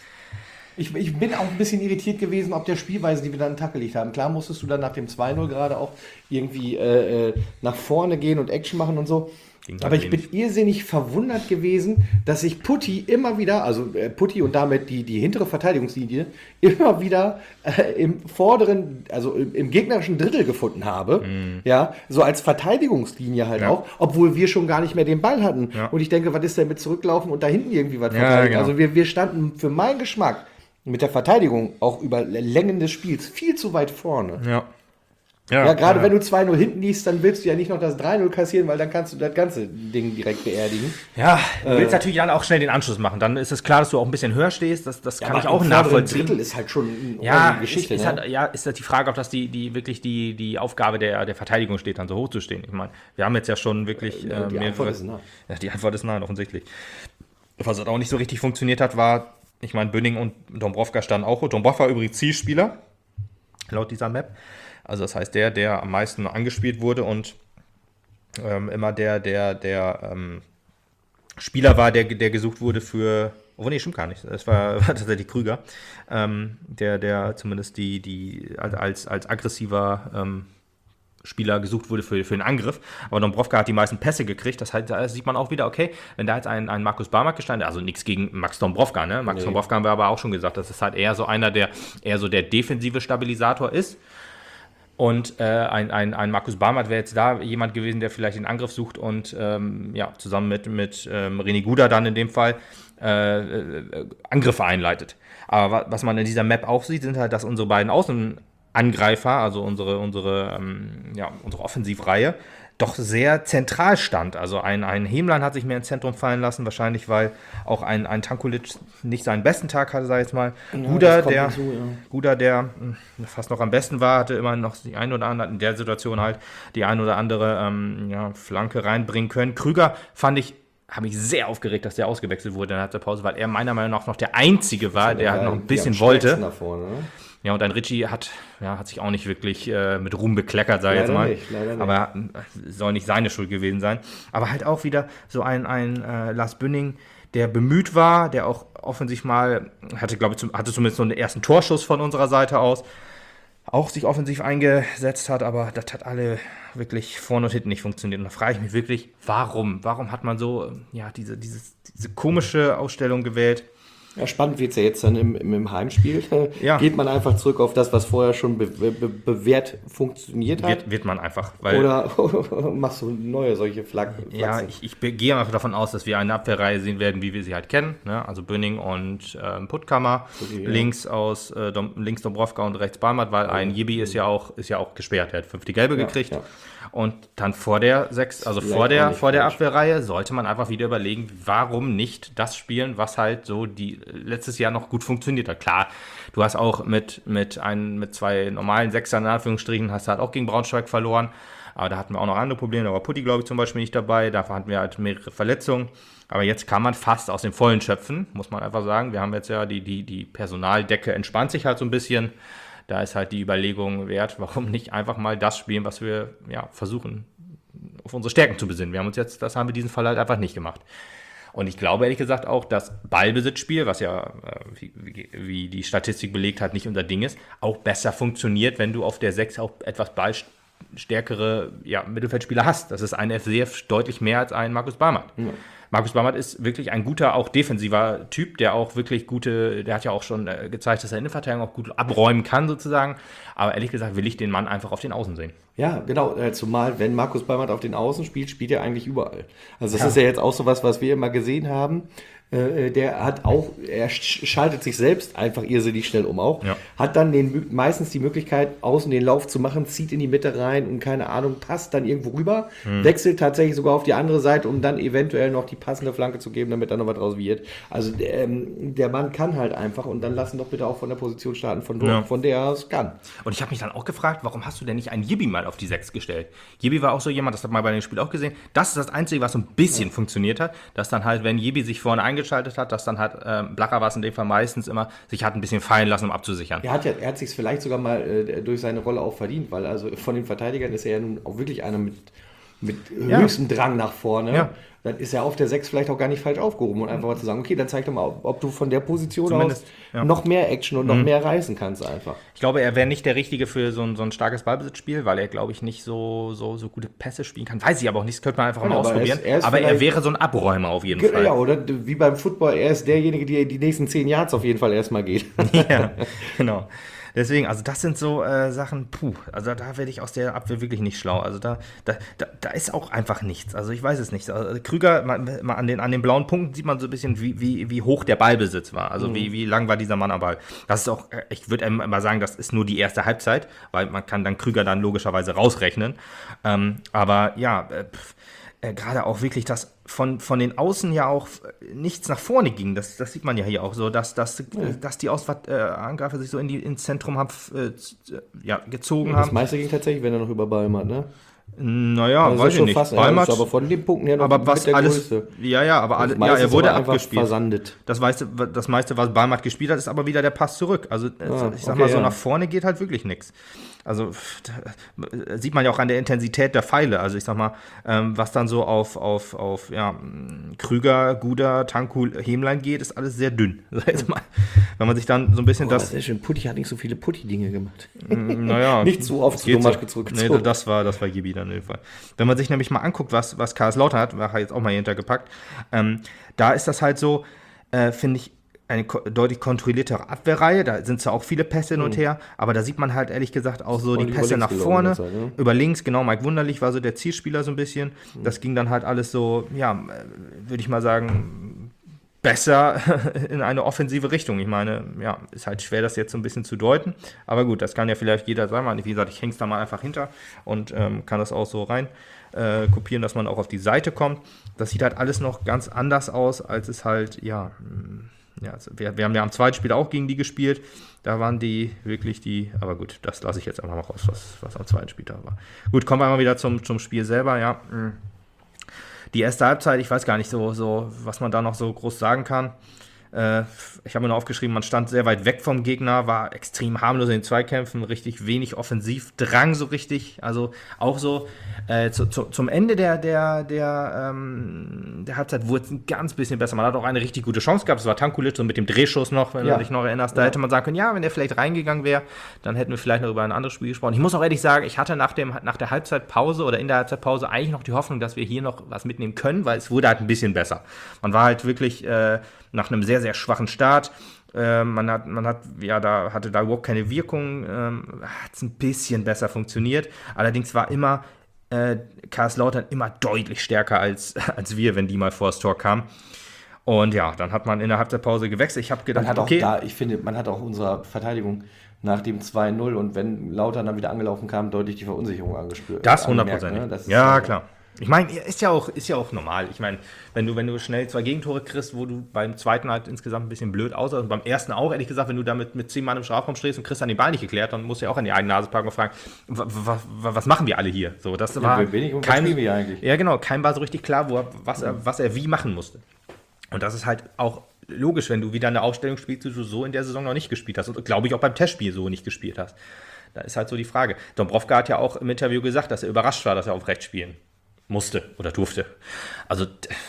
Ich, ich bin auch ein bisschen irritiert gewesen, ob der Spielweise, die wir dann an den Tag gelegt haben. Klar musstest du dann nach dem zwei null gerade auch irgendwie äh, nach vorne gehen und Action machen und so. Aber ich bin irrsinnig verwundert gewesen, dass sich Putti immer wieder, also äh, Putti und damit die, die hintere Verteidigungslinie, immer wieder äh, im vorderen, also im, im gegnerischen Drittel gefunden habe. Mm. Ja, so als Verteidigungslinie halt ja. auch, obwohl wir schon gar nicht mehr den Ball hatten. Ja. Und ich denke, was ist denn mit zurücklaufen und da hinten irgendwie was ja, verteidigen? genau. Also wir, wir standen für meinen Geschmack mit der Verteidigung auch über Längen des Spiels viel zu weit vorne. Ja. Ja, ja gerade ja. wenn du zwei null hinten liegst, dann willst du ja nicht noch das drei null kassieren, weil dann kannst du das ganze Ding direkt beerdigen. Ja, du äh, willst natürlich dann auch schnell den Anschluss machen. Dann ist es klar, dass du auch ein bisschen höher stehst. Das, das ja, kann ich auch nachvollziehen. Drittel ist halt schon eine ja, Geschichte. Ist, ist ne? halt, ja, ist halt die Frage, ob das die, die wirklich die, die Aufgabe der, der Verteidigung steht, dann so hoch zu stehen. Ich meine, wir haben jetzt ja schon wirklich... Äh, die, äh, Antwort ist nein. Ja, die Antwort ist nein, offensichtlich. Was halt auch nicht so richtig funktioniert hat, war... Ich meine, Bünning und Dombrovka standen auch. Dombrovka war übrigens Zielspieler, laut dieser Map. Also das heißt, der, der am meisten angespielt wurde und ähm, immer der, der, der ähm, Spieler war, der, der gesucht wurde für... Oh nee, stimmt gar nicht. Es war, war tatsächlich Krüger, ähm, der, der zumindest die, die als, als aggressiver... Ähm, Spieler gesucht wurde für, für den Angriff, aber Dombrovka hat die meisten Pässe gekriegt, das heißt, da sieht man auch wieder, okay, wenn da jetzt ein, ein Markus Barmack gestanden, also nichts gegen Max Dombrovka, ne? Max nee. Dombrovka haben wir aber auch schon gesagt, das ist halt eher so einer, der eher so der defensive Stabilisator ist und äh, ein, ein, ein Markus Barmack wäre jetzt da jemand gewesen, der vielleicht den Angriff sucht und ähm, ja, zusammen mit, mit ähm, René Guda dann in dem Fall äh, äh, Angriffe einleitet. Aber was man in dieser Map auch sieht, sind halt, dass unsere beiden Außen Angreifer, also unsere, unsere, ähm, ja, unsere Offensivreihe, doch sehr zentral stand. Also ein, ein Hemlein hat sich mehr ins Zentrum fallen lassen, wahrscheinlich, weil auch ein, ein Tankulic nicht seinen besten Tag hatte, sag ich jetzt mal. Ja, Guda, der, hinzu, ja. Guda, der mh, fast noch am besten war, hatte immer noch die ein oder andere, in der Situation halt, die ein oder andere ähm, ja, Flanke reinbringen können. Krüger fand ich, habe mich sehr aufgeregt, dass der ausgewechselt wurde nach der Pause, weil er meiner Meinung nach noch der Einzige war, der halt noch ein bisschen wollte. Nach vorne, ne? Ja, und ein Ritchie hat, ja, hat sich auch nicht wirklich äh, mit Ruhm bekleckert, sag ich jetzt mal. Nicht, leider nicht. Aber äh, soll nicht seine Schuld gewesen sein. Aber halt auch wieder so ein, ein äh, Lars Bünning, der bemüht war, der auch offensichtlich mal, hatte, glaube ich, zum, hatte zumindest so einen ersten Torschuss von unserer Seite aus, auch sich offensiv eingesetzt hat, aber das hat alle wirklich vorne und hinten nicht funktioniert. Und da frage ich mich wirklich, warum? Warum hat man so, ja, diese, dieses, diese komische Ausstellung gewählt? Ja, spannend wird es ja jetzt dann im, im, im Heimspiel. Ja. Geht man einfach zurück auf das, was vorher schon be, be, bewährt funktioniert hat? Wird, wird man einfach. Weil, Oder machst du neue solche Flaggen? ja, ich, ich gehe einfach davon aus, dass wir eine Abwehrreihe sehen werden, wie wir sie halt kennen. Ne? Also Bünning und ähm, Puttkammer. Okay, ja. Links aus äh, Dom, links Dombrovka und rechts Balmert, weil ein Jibi ist ja auch, ist ja auch gesperrt. Der hat fünf die Gelbe Ja, gekriegt. ja. Und dann vor der sechs, also Vielleicht vor auch der, nicht vor der falsch. Abwehrreihe sollte man einfach wieder überlegen, warum nicht das spielen, was halt so die letztes Jahr noch gut funktioniert hat. Klar, du hast auch mit, mit, ein, mit zwei normalen Sechsern in Anführungsstrichen, hast du halt auch gegen Braunschweig verloren. Aber da hatten wir auch noch andere Probleme. Da war Putti, glaube ich, zum Beispiel nicht dabei. Dafür hatten wir halt mehrere Verletzungen. Aber jetzt kann man fast aus dem Vollen schöpfen, muss man einfach sagen. Wir haben jetzt ja die, die, die Personaldecke entspannt sich halt so ein bisschen. Da ist halt die Überlegung wert, warum nicht einfach mal das spielen, was wir ja, versuchen, auf unsere Stärken zu besinnen. Wir haben uns jetzt, das haben wir diesen Fall halt einfach nicht gemacht. Und ich glaube ehrlich gesagt auch, dass Ballbesitzspiel, was ja, äh, wie, wie, wie die Statistik belegt hat, nicht unser Ding ist, auch besser funktioniert, wenn du auf der sechs auch etwas ballstärkere ja, Mittelfeldspieler hast. Das ist ein F C F deutlich mehr als ein Markus Balmert. Ja. Markus Balmert ist wirklich ein guter, auch defensiver Typ, der auch wirklich gute, der hat ja auch schon äh, gezeigt, dass er in der Verteidigung auch gut abräumen kann sozusagen. Aber ehrlich gesagt will ich den Mann einfach auf den Außen sehen. Ja, genau. Äh, zumal, wenn Markus Balmert auf den Außen spielt, spielt er eigentlich überall. Also das Ja. ist ja jetzt auch so was, was wir immer gesehen haben. Äh, der hat auch, er sch- schaltet sich selbst einfach irrsinnig schnell um auch. Ja. Hat dann den, meistens die Möglichkeit, außen den Lauf zu machen, zieht in die Mitte rein und keine Ahnung, passt dann irgendwo rüber, hm. wechselt tatsächlich sogar auf die andere Seite, um dann eventuell noch die passende Flanke zu geben, damit dann noch was draus wird. Also ähm, der Mann kann halt einfach und dann lassen doch bitte auch von der Position starten, von, dort, Ja. von der er es kann. Und ich habe mich dann auch gefragt, warum hast du denn nicht einen Jibi mal auf die sechs gestellt? Jibi war auch so jemand, das hat man bei dem Spiel auch gesehen, das ist das Einzige, was so ein bisschen ja. funktioniert hat, dass dann halt, wenn Jibi sich vorne eingeschaltet hat, dass dann halt, ähm, Blacher war es in dem Fall meistens immer, sich hat ein bisschen fallen lassen, um abzusichern. Er hat ja, er hat sich vielleicht sogar mal äh, durch seine Rolle auch verdient, weil also von den Verteidigern ist er ja nun auch wirklich einer mit, mit Ja. höchstem Drang nach vorne. Ja. Dann ist er auf der sechs vielleicht auch gar nicht falsch aufgehoben und einfach mal zu sagen, okay, dann zeig doch mal, ob, ob du von der Position Zumindest, aus ja. noch mehr Action und noch mehr reißen kannst einfach. Ich glaube, er wäre nicht der Richtige für so ein, so ein starkes Ballbesitzspiel, weil er, glaube ich, nicht so, so, so gute Pässe spielen kann. Weiß ich aber auch nicht, das könnte man einfach Ja, mal aber er ausprobieren. ist- er ist aber er vielleicht- wäre so ein Abräumer auf jeden Ja, Fall. oder wie beim Football, er ist derjenige, der die nächsten zehn Yards auf jeden Fall erstmal geht. Ja, genau. Deswegen, also das sind so äh, Sachen, puh, also da werde ich aus der Abwehr wirklich nicht schlau. Also da, da, da, da ist auch einfach nichts. Also ich weiß es nicht. Also Krüger, mal, mal an, den, an den blauen Punkten sieht man so ein bisschen, wie, wie, wie hoch der Ballbesitz war. Also mhm. wie, wie lang war dieser Mann am Ball. Das ist auch, ich würde mal sagen, das ist nur die erste Halbzeit, weil man kann dann Krüger dann logischerweise rausrechnen. Ähm, aber ja, äh, pff, äh, gerade auch wirklich, dass von, von den Außen ja auch nichts nach vorne ging. Das, das sieht man ja hier auch so, dass, dass, äh, dass die Ausangreifer sich so in die, ins Zentrum haben, äh, ja, gezogen Das haben. meiste ging tatsächlich, wenn er noch über Balmert, ne? Naja, Also das weiß ist ich schon nicht. fast Balmert, ernst, aber von den Punkten her noch aber mit was der alles, Größe. ja, ja, aber alle, Das ja, meiste er ist wurde aber einfach abgespielt. versandet. Das meiste, das meiste, was Balmert gespielt hat, ist aber wieder der Pass zurück. Also Ah, ich sag okay, mal, so ja. nach vorne geht halt wirklich nichts. Also da sieht man ja auch an der Intensität der Pfeile. Also ich sag mal, ähm, was dann so auf, auf, auf ja, Krüger, Guda, Tankul, Hemlein geht, ist alles sehr dünn. Sag ich jetzt mal. Wenn man sich dann so ein bisschen Boah, das... das ist schön. Putti hat nicht so viele Putti-Dinge gemacht. Naja, Nicht so oft zu geht Domaschke zurückgezogen. Nee, das war, das war Gibi dann in dem Fall. Wenn man sich nämlich mal anguckt, was, was Karlslautern hat, war jetzt auch mal hier hintergepackt, ähm, da ist das halt so, äh, finde ich, eine ko- deutlich kontrolliertere Abwehrreihe. Da sind zwar auch viele Pässe hin und her, aber da sieht man halt ehrlich gesagt auch so Und die über Pässe links nach gelaufen vorne. ist halt, ne? Über links, genau, Mike Wunderlich war so der Zielspieler so ein bisschen. Das ging dann halt alles so, ja, äh, würde ich mal sagen, besser in eine offensive Richtung. Ich meine, ja, ist halt schwer, das jetzt so ein bisschen zu deuten. Aber gut, das kann ja vielleicht jeder sagen. Wie gesagt, ich hänge es da mal einfach hinter und ähm, kann das auch so rein äh, kopieren, dass man auch auf die Seite kommt. Das sieht halt alles noch ganz anders aus, als es halt, ja, ja also wir, wir haben ja am zweiten Spiel auch gegen die gespielt. Da waren die wirklich die, aber gut, das lasse ich jetzt einfach mal raus, was, was am zweiten Spieltag war. Gut, kommen wir mal wieder zum, zum Spiel selber, ja. Die erste Halbzeit, ich weiß gar nicht so, so, was man da noch so groß sagen kann. Äh, ich habe mir nur aufgeschrieben, man stand sehr weit weg vom Gegner, war extrem harmlos in den Zweikämpfen, richtig wenig offensiv, Drang so richtig, also auch so äh, zu, zu, zum Ende der, der, der, ähm, der Halbzeit wurde es ein ganz bisschen besser. Man hat auch eine richtig gute Chance gehabt, es war Tankulic so mit dem Drehschuss noch, wenn ja. du dich noch erinnerst, da ja. hätte man sagen können, ja, wenn der vielleicht reingegangen wäre, dann hätten wir vielleicht noch über ein anderes Spiel gesprochen. Ich muss auch ehrlich sagen, ich hatte nach, dem, nach der Halbzeitpause oder in der Halbzeitpause eigentlich noch die Hoffnung, dass wir hier noch was mitnehmen können, weil es wurde halt ein bisschen besser. Man war halt wirklich äh, nach einem sehr, sehr schwachen Start. Äh, man hat, man hat, ja, da hatte da überhaupt keine Wirkung. Ähm, hat es ein bisschen besser funktioniert. Allerdings war immer äh, Kaiserslautern immer deutlich stärker als, als wir, wenn die mal vor das Tor kamen. Und ja, dann hat man in der Halbzeitpause gewechselt. Ich habe gedacht, man hat okay. auch da, ich finde, man hat auch unserer Verteidigung nach dem zwei null und wenn Lautern dann wieder angelaufen kam, deutlich die Verunsicherung angespürt. Das hundert Prozent. Ne? Das ja, ist, klar. Ich meine, ist ja auch, ist ja auch normal. Ich meine, wenn du, wenn du schnell zwei Gegentore kriegst, wo du beim zweiten halt insgesamt ein bisschen blöd aussahst und beim ersten auch, ehrlich gesagt, wenn du damit mit zehn Mann im Strafraum stehst und kriegst dann den Ball nicht geklärt, dann musst du ja auch an die eigene Nase packen und fragen, was, was machen wir alle hier? So, das ja, war wenig und kein, wir eigentlich. Ja, genau, keinem war so richtig klar, wo er, was, er, was er wie machen musste. Und das ist halt auch logisch, wenn du wieder eine Aufstellung spielst, die du so in der Saison noch nicht gespielt hast und glaube ich auch beim Testspiel so nicht gespielt hast. Da ist halt so die Frage. Dombrovka hat ja auch im Interview gesagt, dass er überrascht war, dass er auf rechts spielen musste oder durfte. Also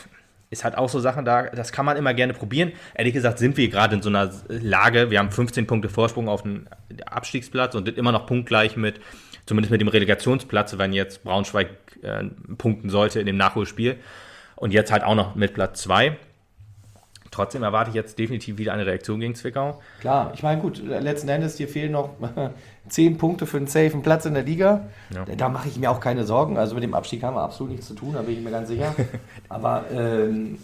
ist halt auch so Sachen da, das kann man immer gerne probieren. Ehrlich gesagt sind wir gerade in so einer Lage, wir haben fünfzehn Punkte Vorsprung auf den Abstiegsplatz und sind immer noch punktgleich mit, zumindest mit dem Relegationsplatz, wenn jetzt Braunschweig äh, punkten sollte in dem Nachholspiel. Und jetzt halt auch noch mit Platz zwei. Trotzdem erwarte ich jetzt definitiv wieder eine Reaktion gegen Zwickau. Klar, ich meine, gut, letzten Endes, dir fehlen noch zehn Punkte für einen safen Platz in der Liga. Ja. Da mache ich mir auch keine Sorgen. Also mit dem Abstieg haben wir absolut nichts zu tun, da bin ich mir ganz sicher. Aber ähm,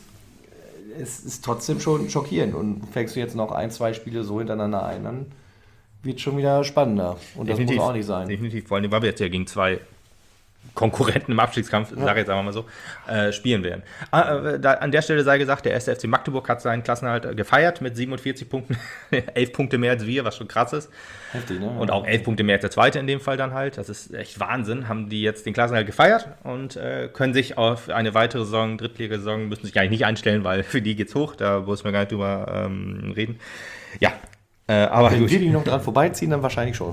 es ist trotzdem schon schockierend. Und fängst du jetzt noch ein, zwei Spiele so hintereinander ein, dann wird es schon wieder spannender. Und definitiv, das muss auch nicht sein. Definitiv, vor allem, weil wir jetzt ja gegen zwei Konkurrenten im Abstiegskampf, ja. sage ich jetzt einfach mal so, äh, spielen werden. Äh, da, an der Stelle sei gesagt, der erste F C Magdeburg hat seinen Klassenerhalt gefeiert mit siebenundvierzig Punkten, elf Punkte mehr als wir, was schon krass ist. Heftig, ne? Und auch elf Punkte mehr als der Zweite in dem Fall dann halt. Das ist echt Wahnsinn. Haben die jetzt den Klassenerhalt gefeiert und äh, können sich auf eine weitere Saison, Drittligasaison, müssen sich gar nicht einstellen, weil für die geht's hoch. Da muss man gar nicht drüber ähm, reden. Ja, äh, aber wenn gut. wir die noch dran vorbeiziehen, dann wahrscheinlich schon.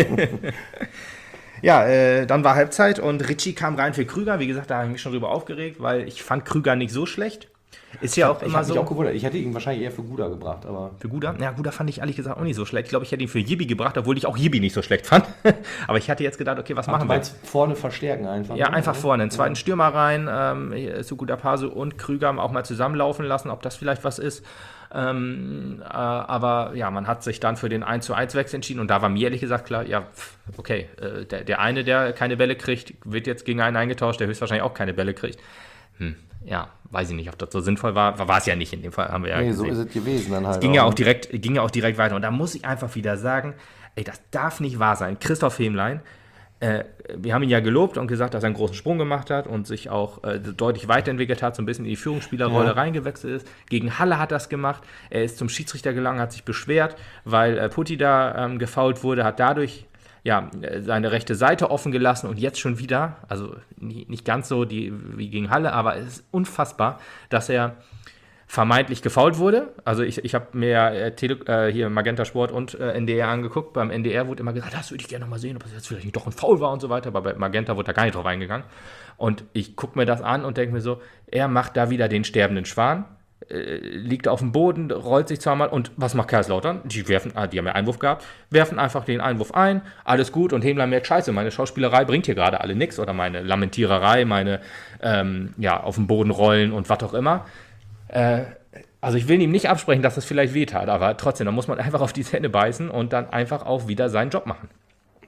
Ja, äh, dann war Halbzeit und Ritchie kam rein für Krüger. Wie gesagt, da habe ich mich schon drüber aufgeregt, weil ich fand Krüger nicht so schlecht. Ist ja auch ich immer so. so. Ich habe mich auch gewundert. Ich hätte ihn wahrscheinlich eher für Guda gebracht. Aber für Guda? Ja, Guda fand ich ehrlich gesagt auch nicht so schlecht. Ich glaube, ich hätte ihn für Yibi gebracht, obwohl ich auch Yibi nicht so schlecht fand. Aber ich hatte jetzt gedacht, okay, was Ach, machen du meinst wir? Vorne verstärken einfach. Ja, ne? einfach vorne. Einen zweiten ja. Stürmer rein, ähm, zu Guda Pasu und Krüger auch mal zusammenlaufen lassen, ob das vielleicht was ist. Ähm, äh, aber ja, man hat sich dann für den eins zu eins Wechsel entschieden und da war mir ehrlich gesagt klar, ja, okay, äh, der, der eine, der keine Bälle kriegt, wird jetzt gegen einen eingetauscht, der höchstwahrscheinlich auch keine Bälle kriegt. Hm, ja, weiß ich nicht, ob das so sinnvoll war. War es ja nicht in dem Fall, haben wir ja nee, gesehen. so ist es gewesen dann halt. Es ging, auch, ja auch direkt, ging ja auch direkt weiter und da muss ich einfach wieder sagen, ey, das darf nicht wahr sein. Christoph Hemlein, Äh, wir haben ihn ja gelobt und gesagt, dass er einen großen Sprung gemacht hat und sich auch äh, deutlich weiterentwickelt hat, so ein bisschen in die Führungsspielerrolle ja. reingewechselt ist. Gegen Halle hat er das gemacht. Er ist zum Schiedsrichter gelangt, hat sich beschwert, weil äh, Putti da ähm, gefoult wurde, hat dadurch ja, seine rechte Seite offen gelassen und jetzt schon wieder, also nie, nicht ganz so die, wie gegen Halle, aber es ist unfassbar, dass er vermeintlich gefoult wurde. Also ich, ich habe mir äh, Tele, äh, hier Magenta Sport und äh, N D R angeguckt. Beim N D R wurde immer gesagt, das würde ich gerne noch mal sehen, ob das jetzt vielleicht nicht doch ein Foul war und so weiter. Aber bei Magenta wurde da gar nicht drauf eingegangen. Und ich gucke mir das an und denke mir so, er macht da wieder den sterbenden Schwan, äh, liegt auf dem Boden, rollt sich zweimal und was macht Kaiserslautern? Die werfen, ah, die haben ja Einwurf gehabt, werfen einfach den Einwurf ein, alles gut und Hemlein merkt, scheiße, meine Schauspielerei bringt hier gerade alle nichts oder meine Lamentiererei, meine ähm, ja, auf dem Boden rollen und was auch immer. Also ich will ihm nicht absprechen, dass es vielleicht wehtat, aber trotzdem, da muss man einfach auf die Zähne beißen und dann einfach auch wieder seinen Job machen.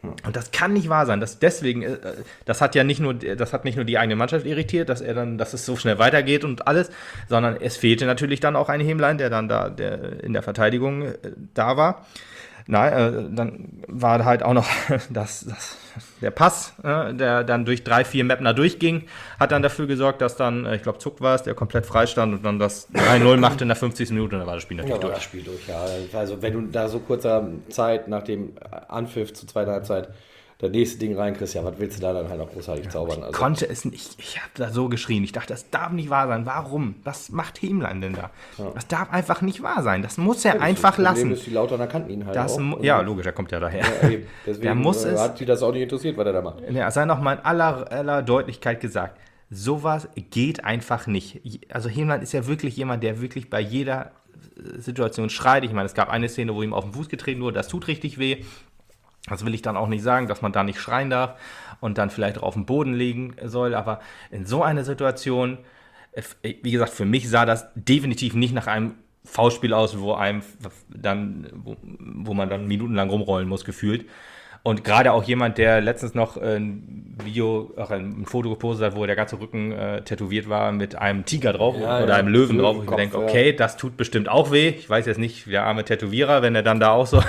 Und das kann nicht wahr sein. Das deswegen, äh, das hat ja nicht nur, das hat nicht nur die eigene Mannschaft irritiert, dass er dann, dass es so schnell weitergeht und alles, sondern es fehlte natürlich dann auch ein Hämlein, der dann da, der in der Verteidigung äh, da war. Nein, äh, dann war halt auch noch das, das, der Pass, äh, der dann durch drei, vier Mapner durchging, hat dann dafür gesorgt, dass dann, äh, ich glaube, Zuck war es, der komplett freistand und dann das drei null machte in der fünfzigsten Minute und dann war das Spiel natürlich ja, durch. Das Spiel durch, ja. Also wenn du da so kurzer Zeit nach dem Anpfiff zur zweiten Halbzeit das nächste Ding reinkriegst, ja, was willst du da dann halt noch großartig zaubern? Ich also, konnte es nicht, ich habe da so geschrien, ich dachte, das darf nicht wahr sein, warum? Was macht Hämlein denn da? Ja. Das darf einfach nicht wahr sein, das muss er ja, einfach das lassen. Ist, die Lauterner kannten ihn halt das, auch. Ja, logisch, er kommt ja daher. Ja, eben. Deswegen der muss es, hat die das auch nicht interessiert, was er da macht. Ja, es sei nochmal in aller, aller Deutlichkeit gesagt, sowas geht einfach nicht. Also Hämlein ist ja wirklich jemand, der wirklich bei jeder Situation schreit. Ich meine, es gab eine Szene, wo ihm auf den Fuß getreten wurde, das tut richtig weh. Das will ich dann auch nicht sagen, dass man da nicht schreien darf und dann vielleicht auch auf dem Boden liegen soll, aber in so einer Situation, wie gesagt, für mich sah das definitiv nicht nach einem Foulspiel aus, wo einem dann, wo, wo man dann minutenlang rumrollen muss, gefühlt. Und gerade auch jemand, der letztens noch ein Video, auch ein Foto gepostet hat, wo der ganze Rücken äh, tätowiert war mit einem Tiger drauf ja, oder ja, einem Löwen drauf. Und ich denke, okay, ja. Das tut bestimmt auch weh. Ich weiß jetzt nicht, der arme Tätowierer, wenn er dann da auch so...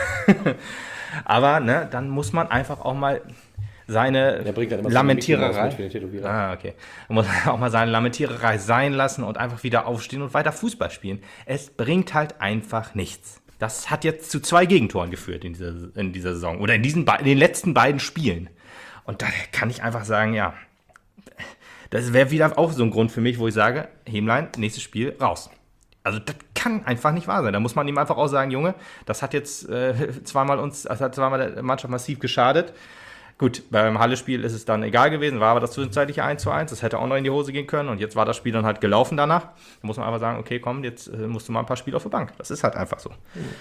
Aber ne, dann muss man einfach auch mal seine Lamentiererei. Ah, okay. Man muss auch mal seine Lamentiererei sein lassen und einfach wieder aufstehen und weiter Fußball spielen. Es bringt halt einfach nichts. Das hat jetzt zu zwei Gegentoren geführt in dieser, in dieser Saison oder in, diesen in den letzten beiden Spielen. Und da kann ich einfach sagen, ja, das wäre wieder auch so ein Grund für mich, wo ich sage, Hämlein, nächstes Spiel, raus. Also das kann einfach nicht wahr sein. Da muss man ihm einfach auch sagen, Junge, das hat jetzt äh, zweimal uns, das hat zweimal der Mannschaft massiv geschadet. Gut, beim Halle-Spiel ist es dann egal gewesen, war aber das zwischenzeitliche eins zu eins, das hätte auch noch in die Hose gehen können und jetzt war das Spiel dann halt gelaufen danach. Da muss man einfach sagen, okay, komm, jetzt äh, musst du mal ein paar Spiele auf der Bank. Das ist halt einfach so.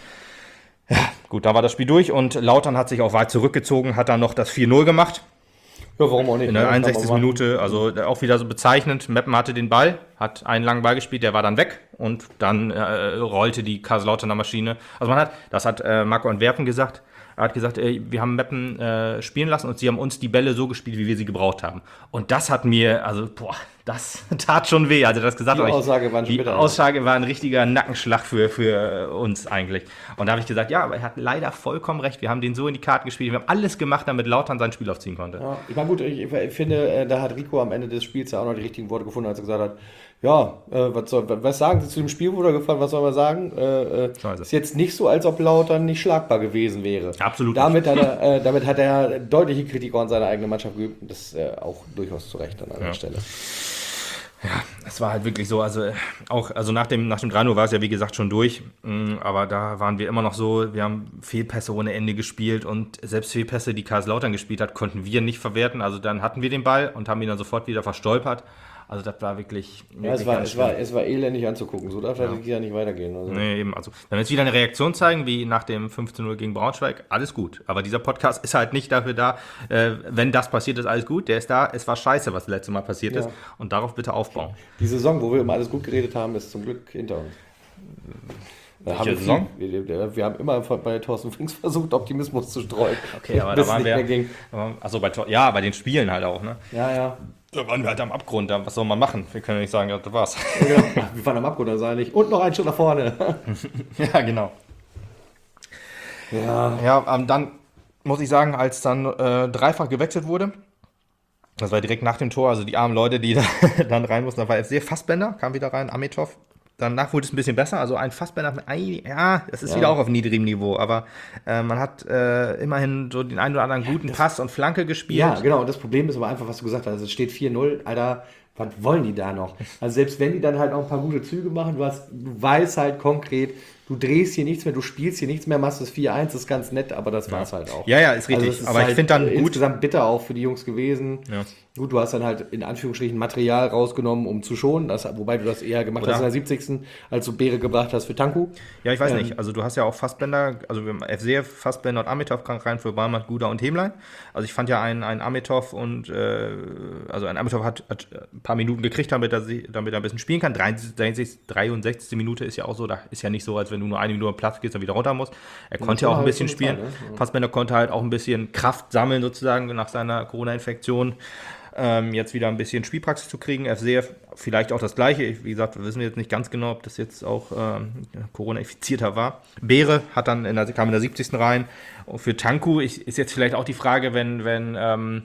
Ja, gut, da war das Spiel durch und Lautern hat sich auch weit zurückgezogen, hat dann noch das vier null gemacht. Ja, warum auch nicht? In der einundsechzigsten Minute, also auch wieder so bezeichnend. Meppen hatte den Ball, hat einen langen Ball gespielt, der war dann weg und dann äh, rollte die Kaiserslauterner Maschine. Also man hat, das hat äh, Marco Antwerpen gesagt, er hat gesagt, ey, wir haben Meppen äh, spielen lassen und sie haben uns die Bälle so gespielt, wie wir sie gebraucht haben. Und das hat mir, also boah, das tat schon weh, als er das gesagt hat. Die Aussage war, die Aussage war ein richtiger Nackenschlag für, für uns eigentlich. Und da habe ich gesagt, ja, aber er hat leider vollkommen recht. Wir haben den so in die Karten gespielt. Wir haben alles gemacht, damit Lautern sein Spiel aufziehen konnte. Ja, ich meine, gut, ich, ich finde, da hat Rico am Ende des Spiels ja auch noch die richtigen Worte gefunden, als er gesagt hat, ja, äh, was, soll, was sagen Sie zu dem Spiel, wo er gefallen, was soll man sagen? Äh, äh, so ist jetzt nicht so, als ob Lautern nicht schlagbar gewesen wäre. Absolut. Damit hat er, äh, damit hat er deutliche Kritik an seiner eigenen Mannschaft geübt und das äh, auch durchaus zu Recht an einer ja. Stelle. Ja, es war halt wirklich so, also auch, also nach dem, nach dem drei null war es ja wie gesagt schon durch, aber da waren wir immer noch so, wir haben Fehlpässe ohne Ende gespielt und selbst Fehlpässe, die Kaiserslautern gespielt hat, konnten wir nicht verwerten, also dann hatten wir den Ball und haben ihn dann sofort wieder verstolpert. Also das war wirklich... Ja, es war, es, war, es war elendig anzugucken, so darf ja. das ja nicht weitergehen. Also. Nee, eben, also wenn wir jetzt wieder eine Reaktion zeigen, wie nach dem fünf zu null gegen Braunschweig, alles gut. Aber dieser Podcast ist halt nicht dafür da, äh, wenn das passiert ist, alles gut. Der ist da, es war scheiße, was das letzte Mal passiert ja. ist und darauf bitte aufbauen. Die Saison, wo wir immer alles gut geredet haben, ist zum Glück hinter uns. Da haben wir, Saison? Wir, wir, wir haben immer bei Thorsten Frings versucht, Optimismus zu streuen. Okay, aber da waren wir... Achso, bei, ja, bei den Spielen halt auch, ne? Ja, ja. Da waren wir halt am Abgrund, was soll man machen? Wir können ja nicht sagen, ja, das war's. Ja, genau. Wir waren am Abgrund, da sage ich, und noch einen Schritt nach vorne. Ja, genau. Ja, ja ähm, dann muss ich sagen, als dann äh, dreifach gewechselt wurde, das war direkt nach dem Tor, also die armen Leute, die da, dann rein mussten, da war F C Fassbender, kam wieder rein, Amitov. Danach wurde es ein bisschen besser, also ein Fassbender, ja, das ist ja. wieder auch auf niedrigem Niveau, aber äh, man hat äh, immerhin so den einen oder anderen guten das, Pass und Flanke gespielt. Ja, genau, und das Problem ist aber einfach, was du gesagt hast, es steht vier null, Alter, was wollen die da noch? Also selbst wenn die dann halt auch ein paar gute Züge machen, du, hast, du weißt halt konkret, du drehst hier nichts mehr, du spielst hier nichts mehr, machst das vier eins, das ist ganz nett, aber das ja. war's halt auch. Ja, ja, ist richtig, also ist aber halt ich finde dann gut. Insgesamt bitter auch für die Jungs gewesen. Ja. Gut, du hast dann halt in Anführungsstrichen Material rausgenommen, um zu schonen, das, wobei du das eher gemacht Oder? hast in der siebzigsten als du Beere gebracht hast für Tanku. Ja, ich weiß Ähm, nicht. Also du hast ja auch Fassbender, also wir haben F C F, Fassbender und Amitov krank rein für Barmat, Guda und Hemlein. Also ich fand ja einen, einen Amitov und äh, also ein Amitov hat, hat ein paar Minuten gekriegt, damit er, sie- damit er ein bisschen spielen kann. dreiundsechzigste dreiundsechzigste Minute ist ja auch so, da ist ja nicht so, als wenn du nur eine Minute am Platz gehst und wieder runter musst. Er konnte ja auch ein halt bisschen schon spielen. bezahlt, ne? Ja. Fassbender konnte halt auch ein bisschen Kraft sammeln sozusagen nach seiner Corona-Infektion. Ähm, jetzt wieder ein bisschen Spielpraxis zu kriegen. F C F vielleicht auch das Gleiche. Ich, wie gesagt, wir wissen jetzt nicht ganz genau, ob das jetzt auch ähm, Corona-infizierter war. Beere hat dann in der, kam in der siebzigsten rein. Und für Tanku ich, ist jetzt vielleicht auch die Frage, wenn, wenn ähm,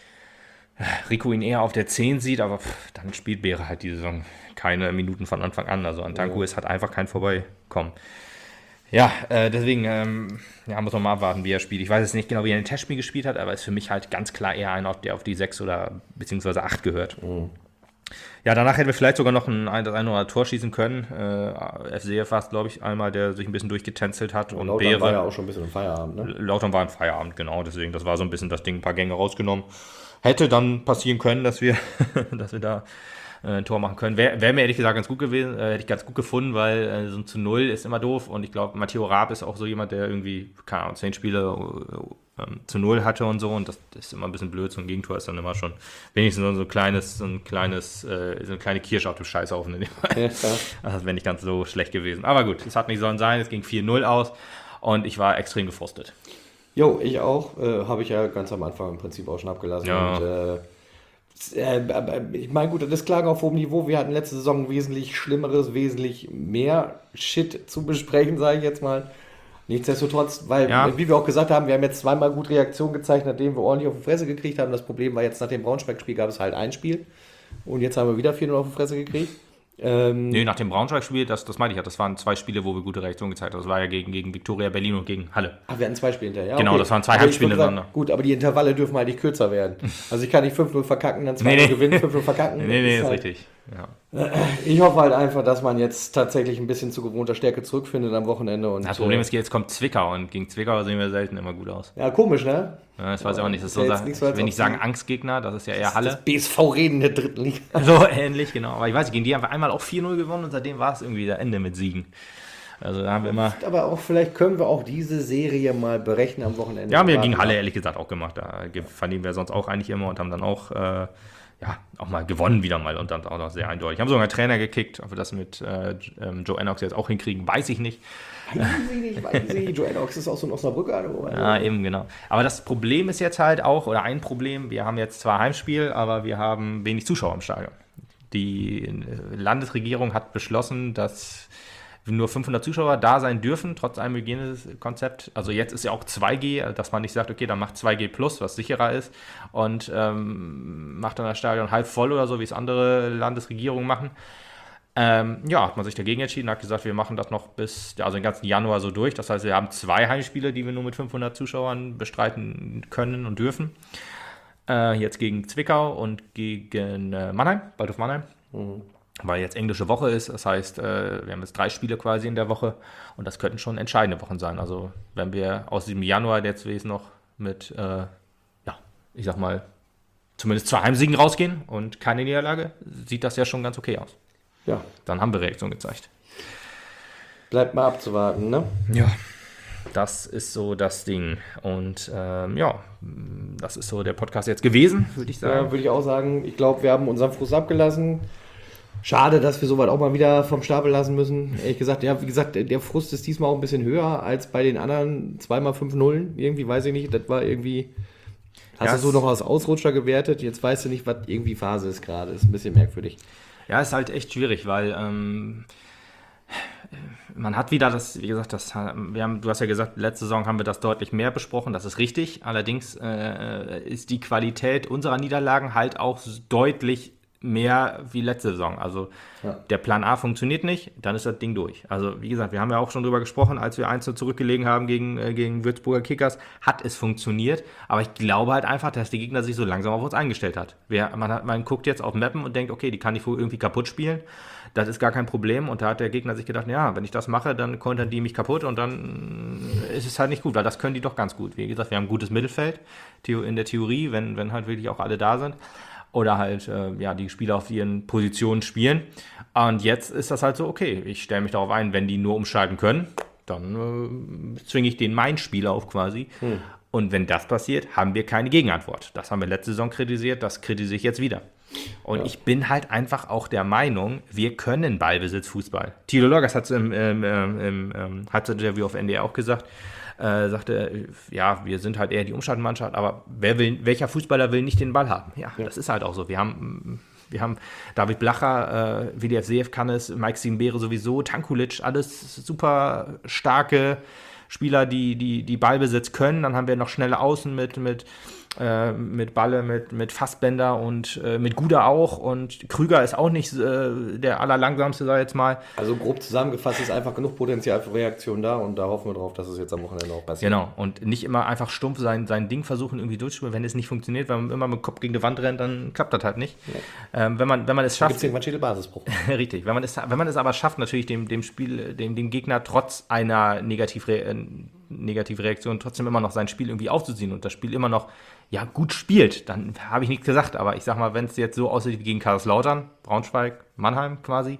Rico ihn eher auf der zehn sieht, aber pff, dann spielt Beere halt die Saison keine Minuten von Anfang an. Also an Tanku Ja. ist halt einfach kein Vorbeikommen. Ja, äh, deswegen ähm, ja, muss man mal abwarten, wie er spielt. Ich weiß jetzt nicht genau, wie er in den Testspiel gespielt hat, aber ist für mich halt ganz klar eher einer, der auf die sechs oder beziehungsweise acht gehört. Mhm. Ja, danach hätten wir vielleicht sogar noch ein, ein, das eine oder andere Tor schießen können. Äh, F C F war es, glaube ich, einmal, der sich ein bisschen durchgetänzelt hat. Und Lautern Beere, war ja auch schon ein bisschen im Feierabend, ne? Lautern war im Feierabend, genau. Deswegen, das war so ein bisschen das Ding, ein paar Gänge rausgenommen. Hätte dann passieren können, dass wir, dass wir da äh, ein Tor machen können. Wäre wär mir ehrlich gesagt ganz gut gewesen, äh, hätte ich ganz gut gefunden, weil äh, so ein zu Null ist immer doof. Und ich glaube, Matteo Raab ist auch so jemand, der irgendwie, keine Ahnung, zehn Spiele äh, ähm, zu Null hatte und so. Und das, das ist immer ein bisschen blöd. So ein Gegentor ist dann immer schon wenigstens so ein kleines, so ein kleines, äh, so eine kleine Kirsche auf dem Scheißhaufen in dem Fall. Ja, ja. Das wäre nicht ganz so schlecht gewesen. Aber gut, es hat nicht sollen sein. Es ging vier null aus. Und ich war extrem gefrustet. Jo, ich auch. Äh, Habe ich ja ganz am Anfang im Prinzip auch schon abgelassen. Ja. Und, äh, äh, aber ich meine, gut, das ist klar auf hohem Niveau. Wir hatten letzte Saison wesentlich Schlimmeres, wesentlich mehr Shit zu besprechen, sage ich jetzt mal. Nichtsdestotrotz, weil, Ja. wie wir auch gesagt haben, wir haben jetzt zweimal gut Reaktion gezeigt, nachdem wir ordentlich auf die Fresse gekriegt haben. Das Problem war jetzt, nach dem Braunschweig-Spiel gab es halt ein Spiel. Und jetzt haben wir wieder vier null auf die Fresse gekriegt. Ähm, Nee, nach dem Braunschweig-Spiel, das, das meine ich ja, das waren zwei Spiele, wo wir gute Reaktionen gezeigt haben. Das war ja gegen, gegen Viktoria Berlin und gegen Halle. Ach, wir hatten zwei Spiele hinterher. Ja, Genau, das waren zwei Aber ich Heimspiele würd sagen, hintereinander. Gut, aber die Intervalle dürfen halt nicht kürzer werden. Also ich kann nicht fünf null verkacken, dann zwei null Nee, nee. gewinnen, fünf null verkacken. Nee, nee, Das ist halt, richtig. Ja. Ich hoffe halt einfach, dass man jetzt tatsächlich ein bisschen zu gewohnter Stärke zurückfindet am Wochenende. Und, Das Problem äh, ist, jetzt kommt Zwickau und gegen Zwickau sehen wir selten immer gut aus. ja, komisch, ne? Ja, das weiß ich auch nicht. Das ist Ist so, ja jetzt sagen, nicht so, ich als will ob nicht sagen die- Angstgegner, das ist ja eher Halle. Das B S V-Reden der dritten Liga. So ähnlich, genau. Aber ich weiß nicht, gegen die haben wir einmal auch vier null gewonnen und seitdem war es irgendwie der Ende mit Siegen. Also da haben wir immer. Aber auch vielleicht können wir auch diese Serie mal berechnen am Wochenende. Ja, haben wir gegen Warten Halle ab. ehrlich gesagt auch gemacht. Da ge- verlieren wir sonst auch eigentlich immer und haben dann auch, äh, ja, auch mal gewonnen wieder mal und dann auch noch sehr eindeutig. Haben sogar einen Trainer gekickt, ob wir das mit äh, ähm, Joe Ennox jetzt auch hinkriegen, weiß ich nicht. Weiß ich nicht, weiß ich nicht. Joe Ennox ist auch so ein Osnabrücker. Oder? Ja, eben, genau. Aber das Problem ist jetzt halt auch, oder ein Problem, wir haben jetzt zwar Heimspiel, aber wir haben wenig Zuschauer im Stadion. Die äh, Landesregierung hat beschlossen, dass nur fünfhundert Zuschauer da sein dürfen, trotz einem Hygienekonzept. Also jetzt ist ja auch zwei G, dass man nicht sagt, okay, dann macht zwei G plus, was sicherer ist, und ähm, macht dann das Stadion halb voll oder so, wie es andere Landesregierungen machen. Ähm, ja, hat man sich dagegen entschieden, hat gesagt, wir machen das noch bis, also den ganzen Januar so durch. Das heißt, wir haben zwei Heimspiele, die wir nur mit fünfhundert Zuschauern bestreiten können und dürfen. Äh, jetzt gegen Zwickau und gegen äh, Mannheim, Waldhof Mannheim. Mhm. Weil jetzt englische Woche ist, das heißt, äh, wir haben jetzt drei Spiele quasi in der Woche und das könnten schon entscheidende Wochen sein. Also wenn wir aus diesem Januar jetzt jetzt noch mit, äh, ja, ich sag mal, zumindest zwei Heimsiegen rausgehen und keine Niederlage, sieht das ja schon ganz okay aus. Ja, Dann haben wir Reaktion gezeigt. bleibt mal abzuwarten, ne? Ja, das ist so das Ding. Und ähm, ja, das ist so der Podcast jetzt gewesen, würde ich Ja, sagen. würde ich auch sagen. Ich glaube, wir haben unseren Frust abgelassen. Schade, dass wir soweit auch mal wieder vom Stapel lassen müssen. Ehrlich gesagt, ja, wie gesagt, der Frust ist diesmal auch ein bisschen höher als bei den anderen zweimal fünf Nullen. Irgendwie, weiß ich nicht, das war irgendwie... Hast Ja, du so es- noch als Ausrutscher gewertet? Jetzt weißt du nicht, was irgendwie Phase ist gerade. Ist ein bisschen merkwürdig. Ja, ist halt echt schwierig, weil ähm, man hat wieder das, wie gesagt, das, wir haben, du hast ja gesagt, letzte Saison haben wir das deutlich mehr besprochen, das ist richtig. Allerdings äh, ist die Qualität unserer Niederlagen halt auch deutlich mehr wie letzte Saison. Also Ja. der Plan A funktioniert nicht, dann ist das Ding durch. Also wie gesagt, wir haben ja auch schon drüber gesprochen, als wir eins zu null zurückgelegen haben gegen, äh, gegen Würzburger Kickers, hat es funktioniert. Aber ich glaube halt einfach, dass der Gegner sich so langsam auf uns eingestellt hat. Wir, man, hat man guckt jetzt auf Mappen und denkt, okay, die kann ich wohl irgendwie kaputt spielen. Das ist gar kein Problem. Und da hat der Gegner sich gedacht, ja, wenn ich das mache, dann kontern die mich kaputt und dann ist es halt nicht gut, weil das können die doch ganz gut. Wie gesagt, wir haben ein gutes Mittelfeld in der Theorie, wenn, wenn halt wirklich auch alle da sind. oder halt äh, ja, die Spieler auf ihren Positionen spielen. Und jetzt ist das halt so, okay, ich stelle mich darauf ein, wenn die nur umschalten können, dann äh, zwinge ich den mein Spiel auf quasi. Hm. Und wenn das passiert, haben wir keine Gegenantwort. Das haben wir letzte Saison kritisiert, das kritisiere ich jetzt wieder. Und ja. ich bin halt einfach auch der Meinung, wir können Ballbesitzfußball. Thilo Lorgas hat es im, im, im, im Halbzeitinterview auf N D R auch gesagt, äh, sagte, ja, wir sind halt eher die Umschaltmannschaft, aber wer will, welcher Fußballer will nicht den Ball haben? Ja, ja. das ist halt auch so. Wir haben, wir haben David Blacher, äh, W D F Seef kann es, Mike Simbere sowieso, Tankulic, alles super starke Spieler, die, die, die Ballbesitz können. Dann haben wir noch schnelle Außen mit, mit, äh, mit Balle, mit, mit Fassbender und äh, mit Guda auch. Und Krüger ist auch nicht äh, der allerlangsamste, sag ich jetzt mal. Also grob zusammengefasst ist einfach genug Potenzial für Reaktion da und da hoffen wir drauf, dass es jetzt am Wochenende auch passiert. Genau, und nicht immer einfach stumpf sein, sein Ding versuchen irgendwie durchzuspielen. Wenn es nicht funktioniert, wenn man immer mit dem Kopf gegen die Wand rennt, dann klappt das halt nicht. Ja. Ähm, wenn, man, wenn man es schafft... Da gibt es irgendwann Schädelbasisbruch. Richtig, wenn man, es, wenn man es aber schafft, natürlich dem, dem Spiel, dem, dem Gegner trotz einer Negativre- negative Reaktion trotzdem immer noch sein Spiel irgendwie aufzuziehen und das Spiel immer noch ja, gut spielt, dann habe ich nichts gesagt. Aber ich sag mal, wenn es jetzt so aussieht wie gegen Kaiserslautern, Braunschweig, Mannheim quasi,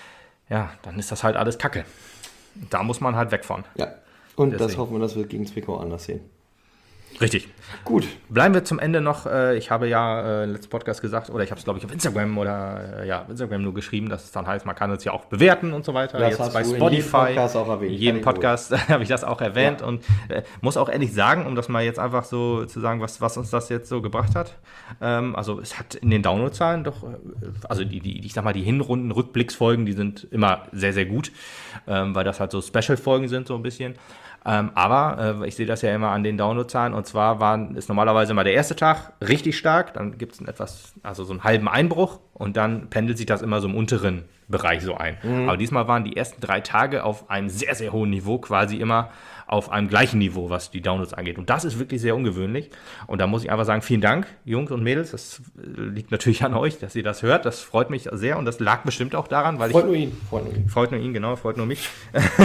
ja, dann ist das halt alles Kacke. Da muss man halt weg von. Ja, und Deswegen. Das hoffen wir, dass wir gegen Zwickau anders sehen. Richtig. Gut. Bleiben wir zum Ende noch. Äh, ich habe ja äh, letzten Podcast gesagt, oder ich habe es, glaube ich, auf Instagram oder äh, ja, auf Instagram nur geschrieben, dass es dann heißt, man kann es ja auch bewerten und so weiter. Das Jetzt hast bei du Spotify. In jedem Podcast auch erwähnt. In jedem Podcast habe ich das auch erwähnt ja. und äh, muss auch ehrlich sagen, um das mal jetzt einfach so zu sagen, was, was uns das jetzt so gebracht hat. Ähm, also es hat in den Downloadzahlen doch, also die, die, ich sag mal, die Hinrunden-Rückblicksfolgen, die sind immer sehr, sehr gut, ähm, weil das halt so Special-Folgen sind, so ein bisschen. Ähm, aber äh, ich sehe das ja immer an den Downloadzahlen und zwar waren, ist normalerweise mal der erste Tag richtig stark, dann gibt es einen etwas, also so einen halben Einbruch und dann pendelt sich das immer so im unteren Bereich so ein. Mhm. Aber diesmal waren die ersten drei Tage auf einem sehr, sehr hohen Niveau, quasi immer auf einem gleichen Niveau, was die Downloads angeht. Und das ist wirklich sehr ungewöhnlich. Und da muss ich einfach sagen, vielen Dank, Jungs und Mädels. Das liegt natürlich an euch, dass ihr das hört. Das freut mich sehr und das lag bestimmt auch daran, weil freut ich... Nur ihn. Freut nur ihn. Freut nur ihn, genau. Freut nur mich.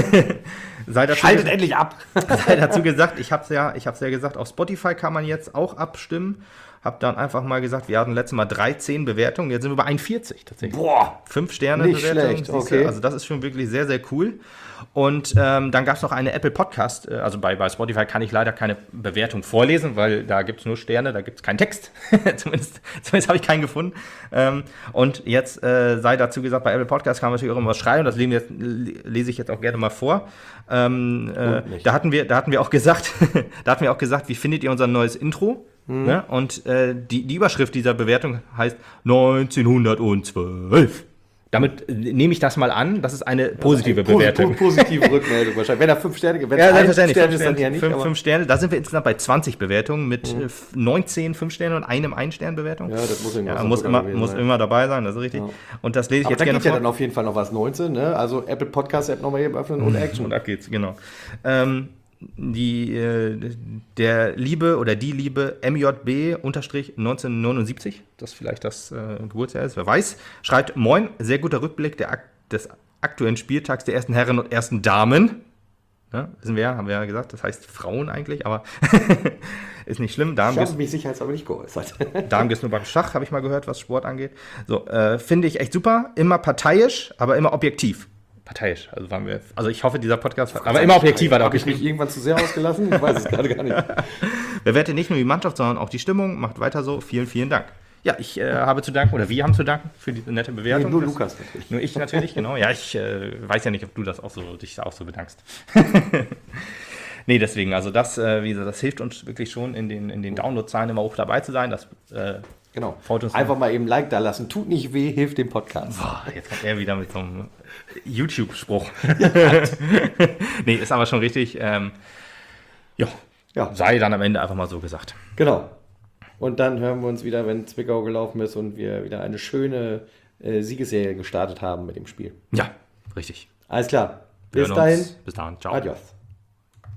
Sei dazu Schaltet gesagt, endlich ab. Sei dazu gesagt, ich habe es ja, ich hab's ja gesagt, auf Spotify kann man jetzt auch abstimmen. Hab dann einfach mal gesagt, wir hatten letztes Mal dreizehn Bewertungen, jetzt sind wir bei einundvierzig tatsächlich. Boah! Fünf Sterne nicht Bewertungen. Schlecht, okay. Also das ist schon wirklich sehr, sehr cool. Und ähm, dann gab es noch eine Apple Podcast, also bei, bei Spotify kann ich leider keine Bewertung vorlesen, weil da gibt es nur Sterne, da gibt es keinen Text. zumindest zumindest habe ich keinen gefunden. Ähm, und jetzt äh, sei dazu gesagt, bei Apple Podcast kann man natürlich auch immer was schreiben, das lese, jetzt, lese ich jetzt auch gerne mal vor. Ähm, äh, da hatten wir, da hatten wir auch gesagt, da hatten wir auch gesagt, wie findet ihr unser neues Intro? Mhm. Ne? Und äh, die, die Überschrift dieser Bewertung heißt neunzehnhundertzwölf. Damit nehme ich das mal an, das ist eine positive eine Bewertung. Positive Rückmeldung wahrscheinlich. Wenn er fünf Sterne gibt, wenn ja, es ein Stern ist, dann eher nicht. Fünf, fünf Sterne, da sind wir insgesamt bei zwanzig Bewertungen mit mhm. neunzehn fünf Sterne und einem Ein-Stern-Bewertung. Ja, das muss, ja, muss, immer, muss immer dabei sein, das ist richtig. Ja. Und das lese ich aber jetzt da gerne geht vor. Ja dann auf jeden Fall noch was, neunzehn, ne? Also Apple Podcast App nochmal eben öffnen und Action. Und ab geht's, genau. Ähm, die, äh, der Liebe oder die Liebe M J B neunzehnhundertneunundsiebzig, das vielleicht das äh, Geburtsjahr ist, wer weiß, schreibt: Moin, sehr guter Rückblick der Ak- des aktuellen Spieltags der ersten Herren und ersten Damen. Ja, wissen wir ja, haben wir ja gesagt, das heißt Frauen eigentlich, aber ist nicht schlimm. Damen ich habe mich sicher aber nicht geäußert. Damen gibt es nur beim Schach, habe ich mal gehört, was Sport angeht. So, äh, finde ich echt super, immer parteiisch, aber immer objektiv. Parteiisch, also waren wir, also ich hoffe, dieser Podcast, aber aber immer objektiv war. Habe ich mich irgendwann zu sehr ausgelassen? Ich weiß es gerade gar nicht. Bewertet nicht nur die Mannschaft, sondern auch die Stimmung. Macht weiter so. Vielen, vielen Dank. Ja, ich äh, habe zu danken, oder wir haben zu danken für diese nette Bewertung. Nee, nur Lukas natürlich. Nur ich natürlich, genau. Ja, ich äh, weiß ja nicht, ob du das auch so, dich auch so bedankst. Nee, deswegen, also das, äh, wie gesagt, das hilft uns wirklich schon, in den, in den Download-Zahlen immer hoch dabei zu sein. Das äh, genau. Uns einfach mal eben ein Like da lassen. Tut nicht weh, hilft dem Podcast. Boah, jetzt kommt er wieder mit so einem YouTube-Spruch. Nee, ist aber schon richtig. Ähm, jo, ja, sei dann am Ende einfach mal so gesagt. Genau. Und dann hören wir uns wieder, wenn Zwickau gelaufen ist und wir wieder eine schöne äh, Siegesserie gestartet haben mit dem Spiel. Ja, richtig. Alles klar. Bis dahin. Bis dahin. Ciao. Adios.